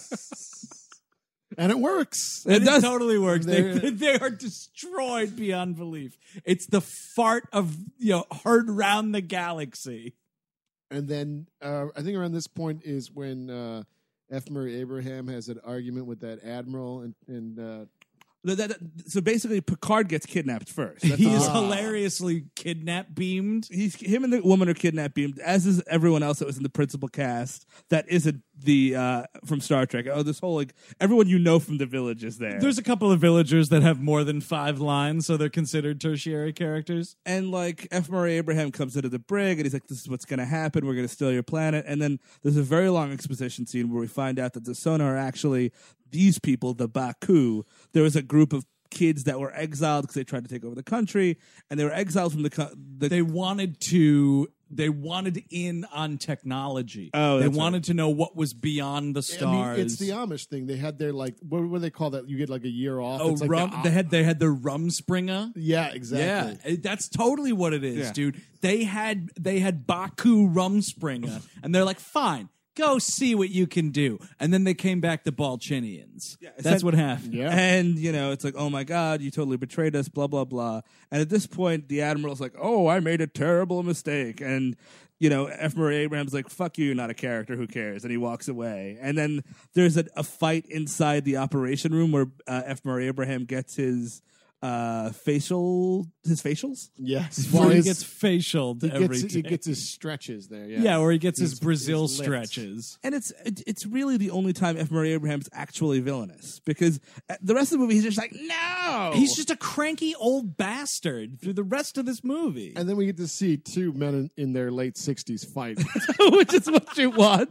And it works. It And does. it totally works. They, They're- they are destroyed beyond belief. It's the fart of, you know, heard round the galaxy. And then uh, I think around this point is when uh, F. Murray Abraham has an argument with that admiral, and, and uh, That- that- that- so basically, Picard gets kidnapped first. That's He is Ah. hilariously kidnap beamed. He's him and the woman are kidnapped, beamed, as is everyone else that was in the principal cast. That isn't the uh, from Star Trek. Oh, this whole like everyone you know from the Village is there. There's a couple of villagers that have more than five lines, so they're considered tertiary characters. and like F. Murray Abraham comes into the brig and he's like, "This is what's going to happen. We're going to steal your planet." And then there's a very long exposition scene where we find out that the Sona are actually these people, the Baku. There was a group of kids that were exiled because they tried to take over the country, and they were exiled from the. Co- the They wanted to. They wanted in on technology. Oh, they that's wanted right. to know what was beyond the I stars. mean, it's the Amish thing. They had their like, what, what do they call that? You get like a year off. oh, It's like rum. the- they had they had the Rumspringer. yeah, exactly. Yeah, it- that's totally what it is, Yeah. dude. They had they had Baku Rumspringer, and they're like, fine, go see what you can do. And then they came back the Balchinians. it's That's that- what happened. Yeah. And, you know, it's like, oh my God, you totally betrayed us, blah, blah, blah. And at this point, the Admiral's like, oh, I made a terrible mistake. And, you know, F. Murray Abraham's like, fuck you, you're not a character, who cares? And he walks away. And then there's a, a fight inside the operation room where uh, F. Murray Abraham gets his uh, facial, his facials? Yes. Before Well, he his- gets facialed he every gets, he day. gets his stretches there. Yeah, yeah, where he gets his, His- Brazil his lips. stretches. And it's it, it's really the only time F. Murray Abraham's actually villainous, because uh, the rest of the movie he's just like, no, He's just a cranky old bastard through the rest of this movie. And then we get to see two men in, in their late sixties fight. which is what you want.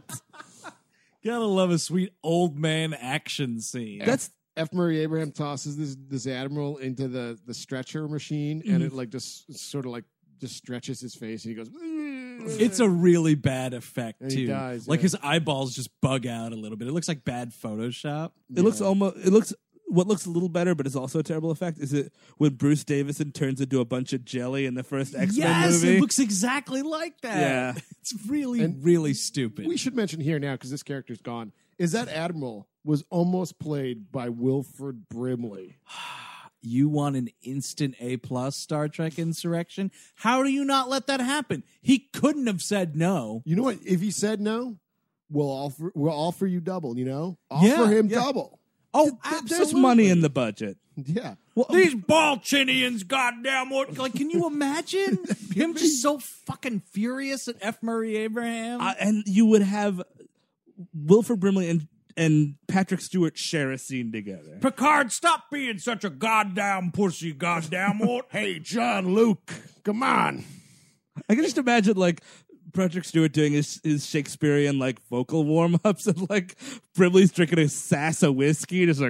Gotta love a sweet old man action scene. That's F. Murray Abraham tosses this this admiral into the, the stretcher machine, and it like just sort of like just stretches his face, and he goes. It's a really bad effect And too. he dies, like yeah. his eyeballs just bug out a little bit. It looks like bad Photoshop. it looks almost it looks what looks a little better, but is also a terrible effect. Is it when Bruce Davison turns into a bunch of jelly in the first X Men Yes, movie? it looks exactly like that. Yeah. It's really, And really stupid. We should mention here now, because this character's gone, is that admiral was almost played by Wilford Brimley. You want an instant A plus Star Trek Insurrection? How do you not let that happen? He couldn't have said no. You know what? If he said no, we'll offer we'll offer you double. You know, offer Yeah, him yeah. double. Oh, Th- There's money in the budget. Yeah. Well, These Balchinians, goddamn what? Like, can you imagine him just so fucking furious at F. Murray Abraham? uh, and you would have Wilford Brimley and and Patrick Stewart share a scene together. Picard, stop being such a goddamn pussy, goddamn what? Hey, John Luke, come on. I can just imagine like Patrick Stewart doing his, his Shakespearean like vocal warm ups, and like Brimley's drinking a sass of whiskey, just like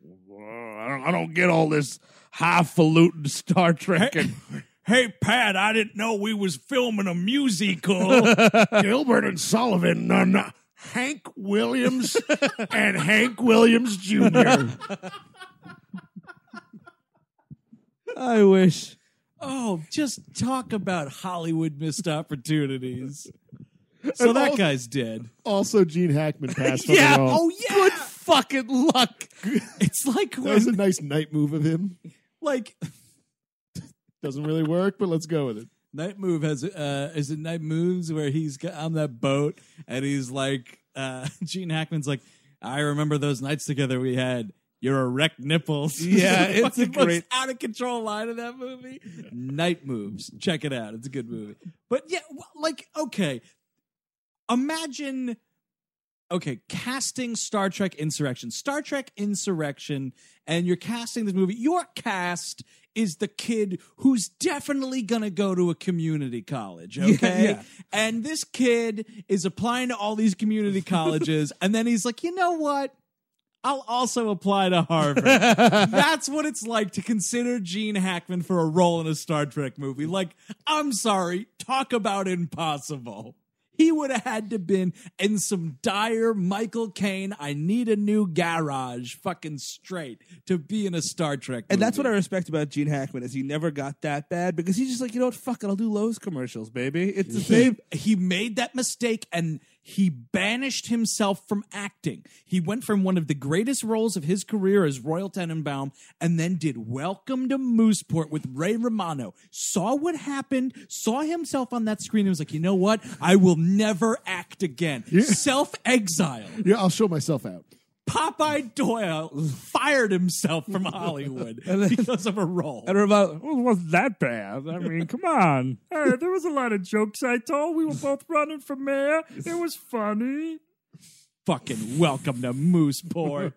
I don't, I don't get all this highfalutin Star Trek. And Hey, Pat, I didn't know we was filming a musical. Gilbert and Sullivan, no, no. Hank Williams and Hank Williams Junior I wish. Oh, just talk about Hollywood missed opportunities. So And that al- guy's dead. Also, Gene Hackman passed for Yeah. the role. Oh yeah. Good fucking luck. It's like That was a when, nice night move of him. like Doesn't really work, but let's go with it. Night Move has uh is it Night Moves where he's got on that boat and he's like uh Gene Hackman's like, I remember those nights together we had. Your erect nipples. Yeah, the it's a fucking most great- out of control line of that movie. Night Moves. Check it out. It's a good movie. But yeah, w- like, okay. Imagine okay, casting Star Trek Insurrection. Star Trek Insurrection, and you're casting this movie. Your cast is the kid who's definitely going to go to a community college, okay? Yeah, yeah. And this kid is applying to all these community colleges, and then he's like, you know what? I'll also apply to Harvard. That's what it's like to consider Gene Hackman for a role in a Star Trek movie. Like, I'm sorry, talk about impossible. He would have had to been in some dire Michael Caine, I need a new garage, fucking straight to be in a Star Trek movie. And that's what I respect about Gene Hackman is he never got that bad because he's just like, you know what, fuck it, I'll do Lowe's commercials, baby. It's the same. He, he made that mistake and he banished himself from acting. He went from one of the greatest roles of his career as Royal Tenenbaum and then did Welcome to Mooseport with Ray Romano. Saw what happened, saw himself on that screen and was like, you know what? I will never act again. Self-exile. Yeah, I'll show myself out. Popeye Doyle fired himself from Hollywood because of a role. And about, Well, it wasn't that bad. I mean, come on. Hey, there was a lot of jokes I told. We were both running for mayor. It was funny. Fucking welcome to Mooseport.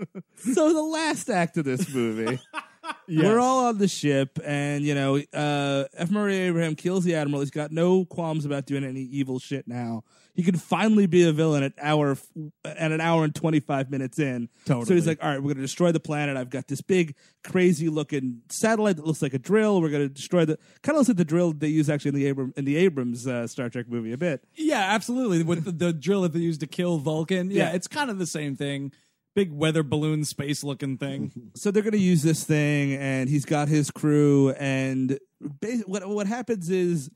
so the last act of this movie, Yes. we're all on the ship, and you know, uh, F. Murray Abraham kills the admiral. He's got no qualms about doing any evil shit now. He can finally be a villain at hour at an hour and twenty five minutes in. Totally. So he's like, "All right, we're going to destroy the planet. I've got this big, crazy looking satellite that looks like a drill. We're going to destroy the kind of looks like the drill they use actually in the Abram, in the Abrams uh, Star Trek movie a bit. Yeah, absolutely. With the, the drill that they used to kill Vulcan. Yeah, Yeah. it's kind of the same thing. Big weather balloon space looking thing. So they're going to use this thing, and he's got his crew. And bas- what what happens is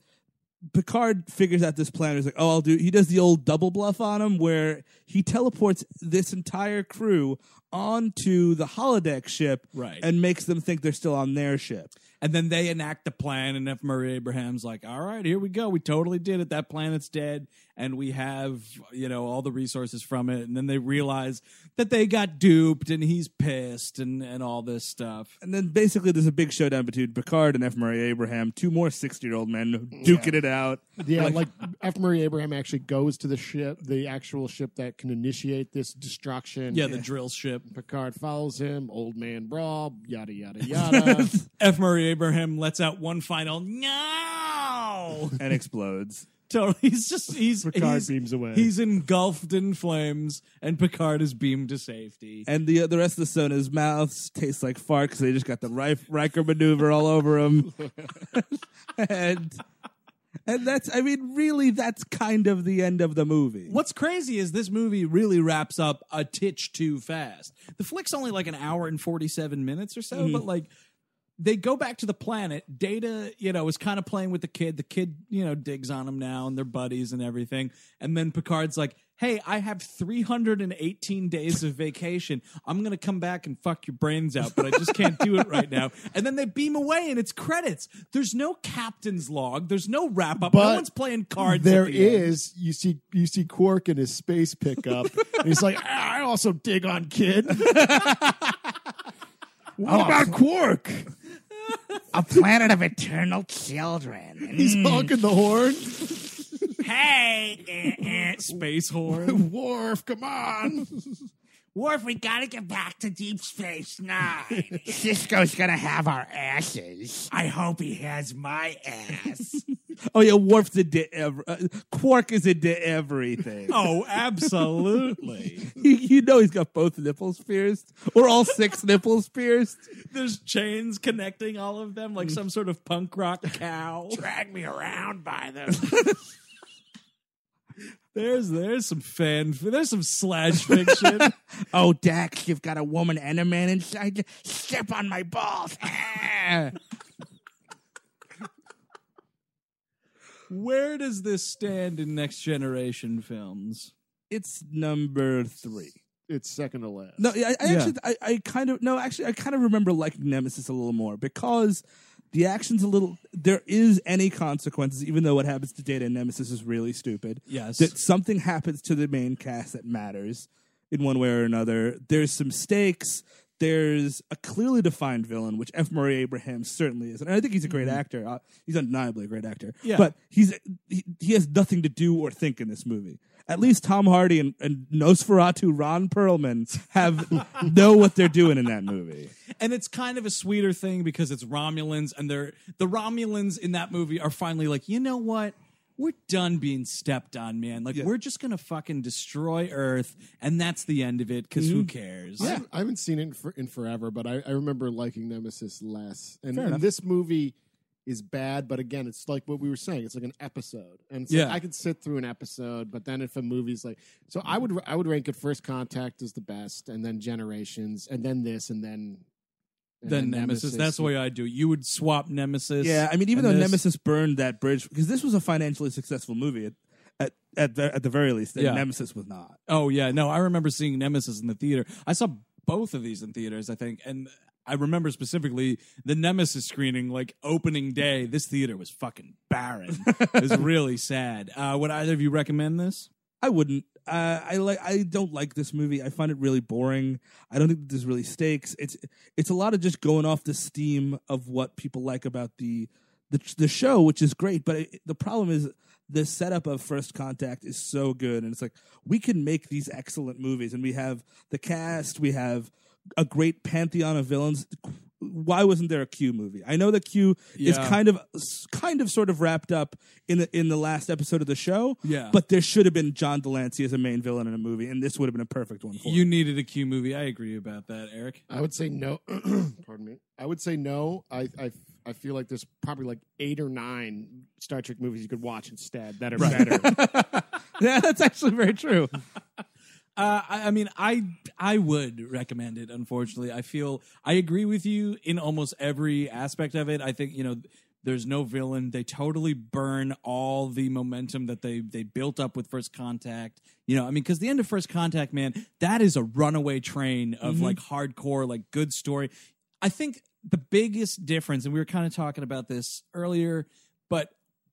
Picard figures out this plan. He's like, "Oh, I'll do." He does the old double bluff on him, where he teleports this entire crew onto the holodeck ship, Right. and makes them think they're still on their ship. And then they enact the plan, and F. Murray Abraham's like, all right, here we go. We totally did it. That planet's dead, and we have, you know, all the resources from it. And then they realize that they got duped, and he's pissed, and, and all this stuff. And then basically, there's a big showdown between Picard and F. Murray Abraham, two more sixty-year-old men duking it out. Yeah, like, F. Murray Abraham actually goes to the ship, the actual ship that can initiate this destruction. Yeah, the drill ship. Picard follows him, old man brawl, yada, yada, yada. F. Murray Abraham lets out one final no, and explodes. Totally, he's just he's Picard he's, beams away. He's engulfed in flames, and Picard is beamed to safety. And the the rest of the Sona's mouths taste like fart because they just got the Ri- Riker maneuver all over them. and and that's, I mean, really, that's kind of the end of the movie. What's crazy is this movie really wraps up a titch too fast. The flick's only like an hour and forty-seven minutes or so, Mm-hmm. but like they go back to the planet. Data, you know, is kind of playing with the kid. The kid, you know, digs on him now and they're buddies and everything. And then Picard's like, hey, I have three hundred eighteen days of vacation. I'm going to come back and fuck your brains out, but I just can't do it right now. And then they beam away and it's credits. There's no captain's log. There's no wrap up. No But one's playing cards. There at the end. is, you see, you see Quark in his space pickup. And he's like, "Ah, I also dig on kid. What about Quark? A planet of eternal children. He's honking the horn. Hey, eh, eh, space horn. Worf, come on. Worf, we gotta get back to Deep Space Nine. Cisco's gonna have our asses. I hope he has my ass. Oh yeah, Worf's into ev- uh, Quark is into everything. Oh, absolutely. you, you know he's got both nipples pierced, or all six nipples pierced. There's chains connecting all of them like some sort of punk rock cow. Drag me around by them. There's there's some fan there's some slash fiction. Oh, Dax, you've got a woman and a man inside you. Step on my balls. Ah. Where does this stand in Next Generation films? It's number three. It's second to last. No, I, I Yeah. actually, I, I kind of no, actually, I kind of remember liking Nemesis a little more because the action's a little. There is any consequences, even though what happens to Data and Nemesis is really stupid. Yes. That something happens to the main cast that matters in one way or another. There's some stakes. There's a clearly defined villain, which F. Murray Abraham certainly is, and I think he's a great actor. Uh, he's undeniably a great actor. Yeah. But he's he, he has nothing to do or think in this movie. At least Tom Hardy and, and Nosferatu Ron Perlman have know what they're doing in that movie. And it's kind of a sweeter thing because it's Romulans, and they're the Romulans in that movie are finally like, you know what? We're done being stepped on, man. Like, Yeah. we're just going to fucking destroy Earth, and that's the end of it, because who cares? I haven't- I haven't seen it in, for, in forever, but I, I remember liking Nemesis less. And, Fair and enough. this movie is bad, but again, it's like what we were saying. It's like an episode, and it's Yeah. like I could sit through an episode. But then if a movie's like, so I would I would rank it First Contact as the best, and then Generations, and then this, and then and Then Nemesis. That's the way I do it. You would swap Nemesis. Yeah, I mean, even though and this. Nemesis burned that bridge, because this was a financially successful movie at at at the, at the very least, and Yeah. Nemesis was not. Oh, yeah. No, I remember seeing Nemesis in the theater. I saw both of these in theaters, I think. And I remember specifically the Nemesis screening, like opening day. This theater was fucking barren. It was really sad. Uh, would either of you recommend this? I wouldn't. Uh, I like. I don't like this movie. I find it really boring. I don't think that there's really stakes. It's it's a lot of just going off the steam of what people like about the the, the show, which is great. But it, the problem is the setup of First Contact is so good, and it's like we can make these excellent movies, and we have the cast, we have a great pantheon of villains. Why wasn't there a Q movie? I know that Q is Yeah. kind of, kind of, sort of wrapped up in the in the last episode of the show. Yeah. but there should have been John Delancey as a main villain in a movie, and this would have been a perfect one for You it. needed a Q movie. I agree about that, Eric. I would say no. Pardon me. I would say no. I, I I feel like there's probably like eight or nine Star Trek movies you could watch instead that are better. Yeah, that's actually very true. Uh, I, I mean, I I would recommend it. Unfortunately, I feel I agree with you in almost every aspect of it. I think you know there's no villain. They totally burn all the momentum that they they built up with First Contact. You know, I mean, because the end of First Contact, man, that is a runaway train of like hardcore, like good story. I think the biggest difference, and we were kind of talking about this earlier, but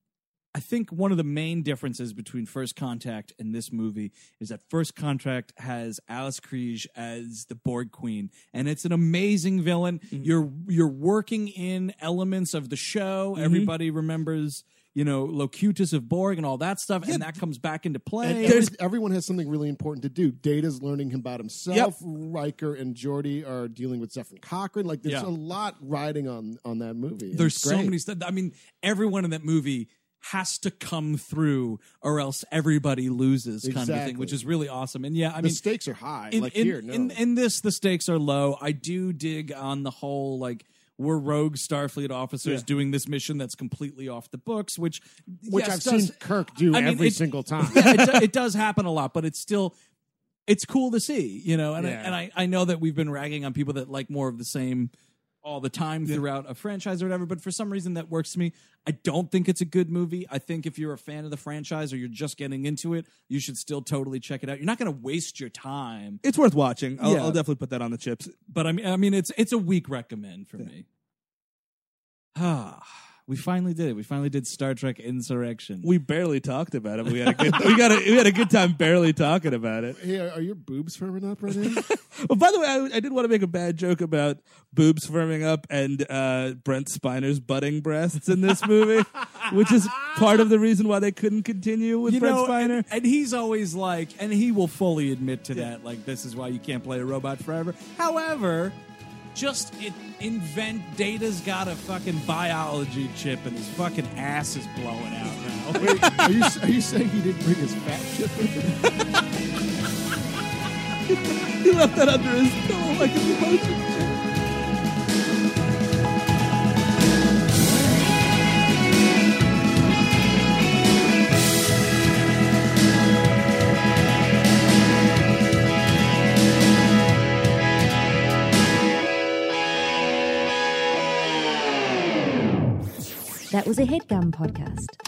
I think one of the main differences between First Contact and this movie is that First Contact has Alice Krige as the Borg Queen, and it's an amazing villain. You're you're working in elements of the show. Everybody remembers, you know, Locutus of Borg and all that stuff, and that comes back into play. And every, everyone has something really important to do. Data's learning about himself. Riker and Geordi are dealing with Zephyr Cochrane. Like there's Yeah. a lot riding on on that movie. There's It's so great. many stuff. I mean, everyone in that movie has to come through, or else everybody loses, kind of thing, Exactly. which is really awesome. And yeah, I The mean, stakes are high. in, like in, here, no. in, in this, the stakes are low. I do dig on the whole, like, we're rogue Starfleet officers Yeah. doing this mission that's completely off the books, which Which yes, I've does- seen Kirk do I mean, every it- single time. yeah, it, do- it does happen a lot, but it's still it's cool to see, you know. And Yeah. I, and I, I know that we've been ragging on people that like more of the same all the time throughout a franchise or whatever, but for some reason that works to me. I don't think it's a good movie. I think if you're a fan of the franchise or you're just getting into it, you should still totally check it out. You're not going to waste your time, It's worth watching. I'll, Yeah. I'll definitely put that on the chips. but I mean, I mean, it's it's a weak recommend for me. Ah, we finally did it. We finally did Star Trek Insurrection. We barely talked about it. But we had a good. we got. A, we had a good time barely talking about it. Hey, are your boobs firming up right now? Well, by the way, I, I did want to make a bad joke about boobs firming up and uh, Brent Spiner's budding breasts in this movie, which is part of the reason why they couldn't continue with you Brent know, Spiner. and, and he's always like, and he will fully admit to that, like, this is why you can't play a robot forever. However, just it, invent Data's got a fucking biology chip and his fucking ass is blowing out now. Wait, are you are you saying he didn't bring his fat chip with him? He left that under his pillow like an emotion chip. That was a HeadGum podcast.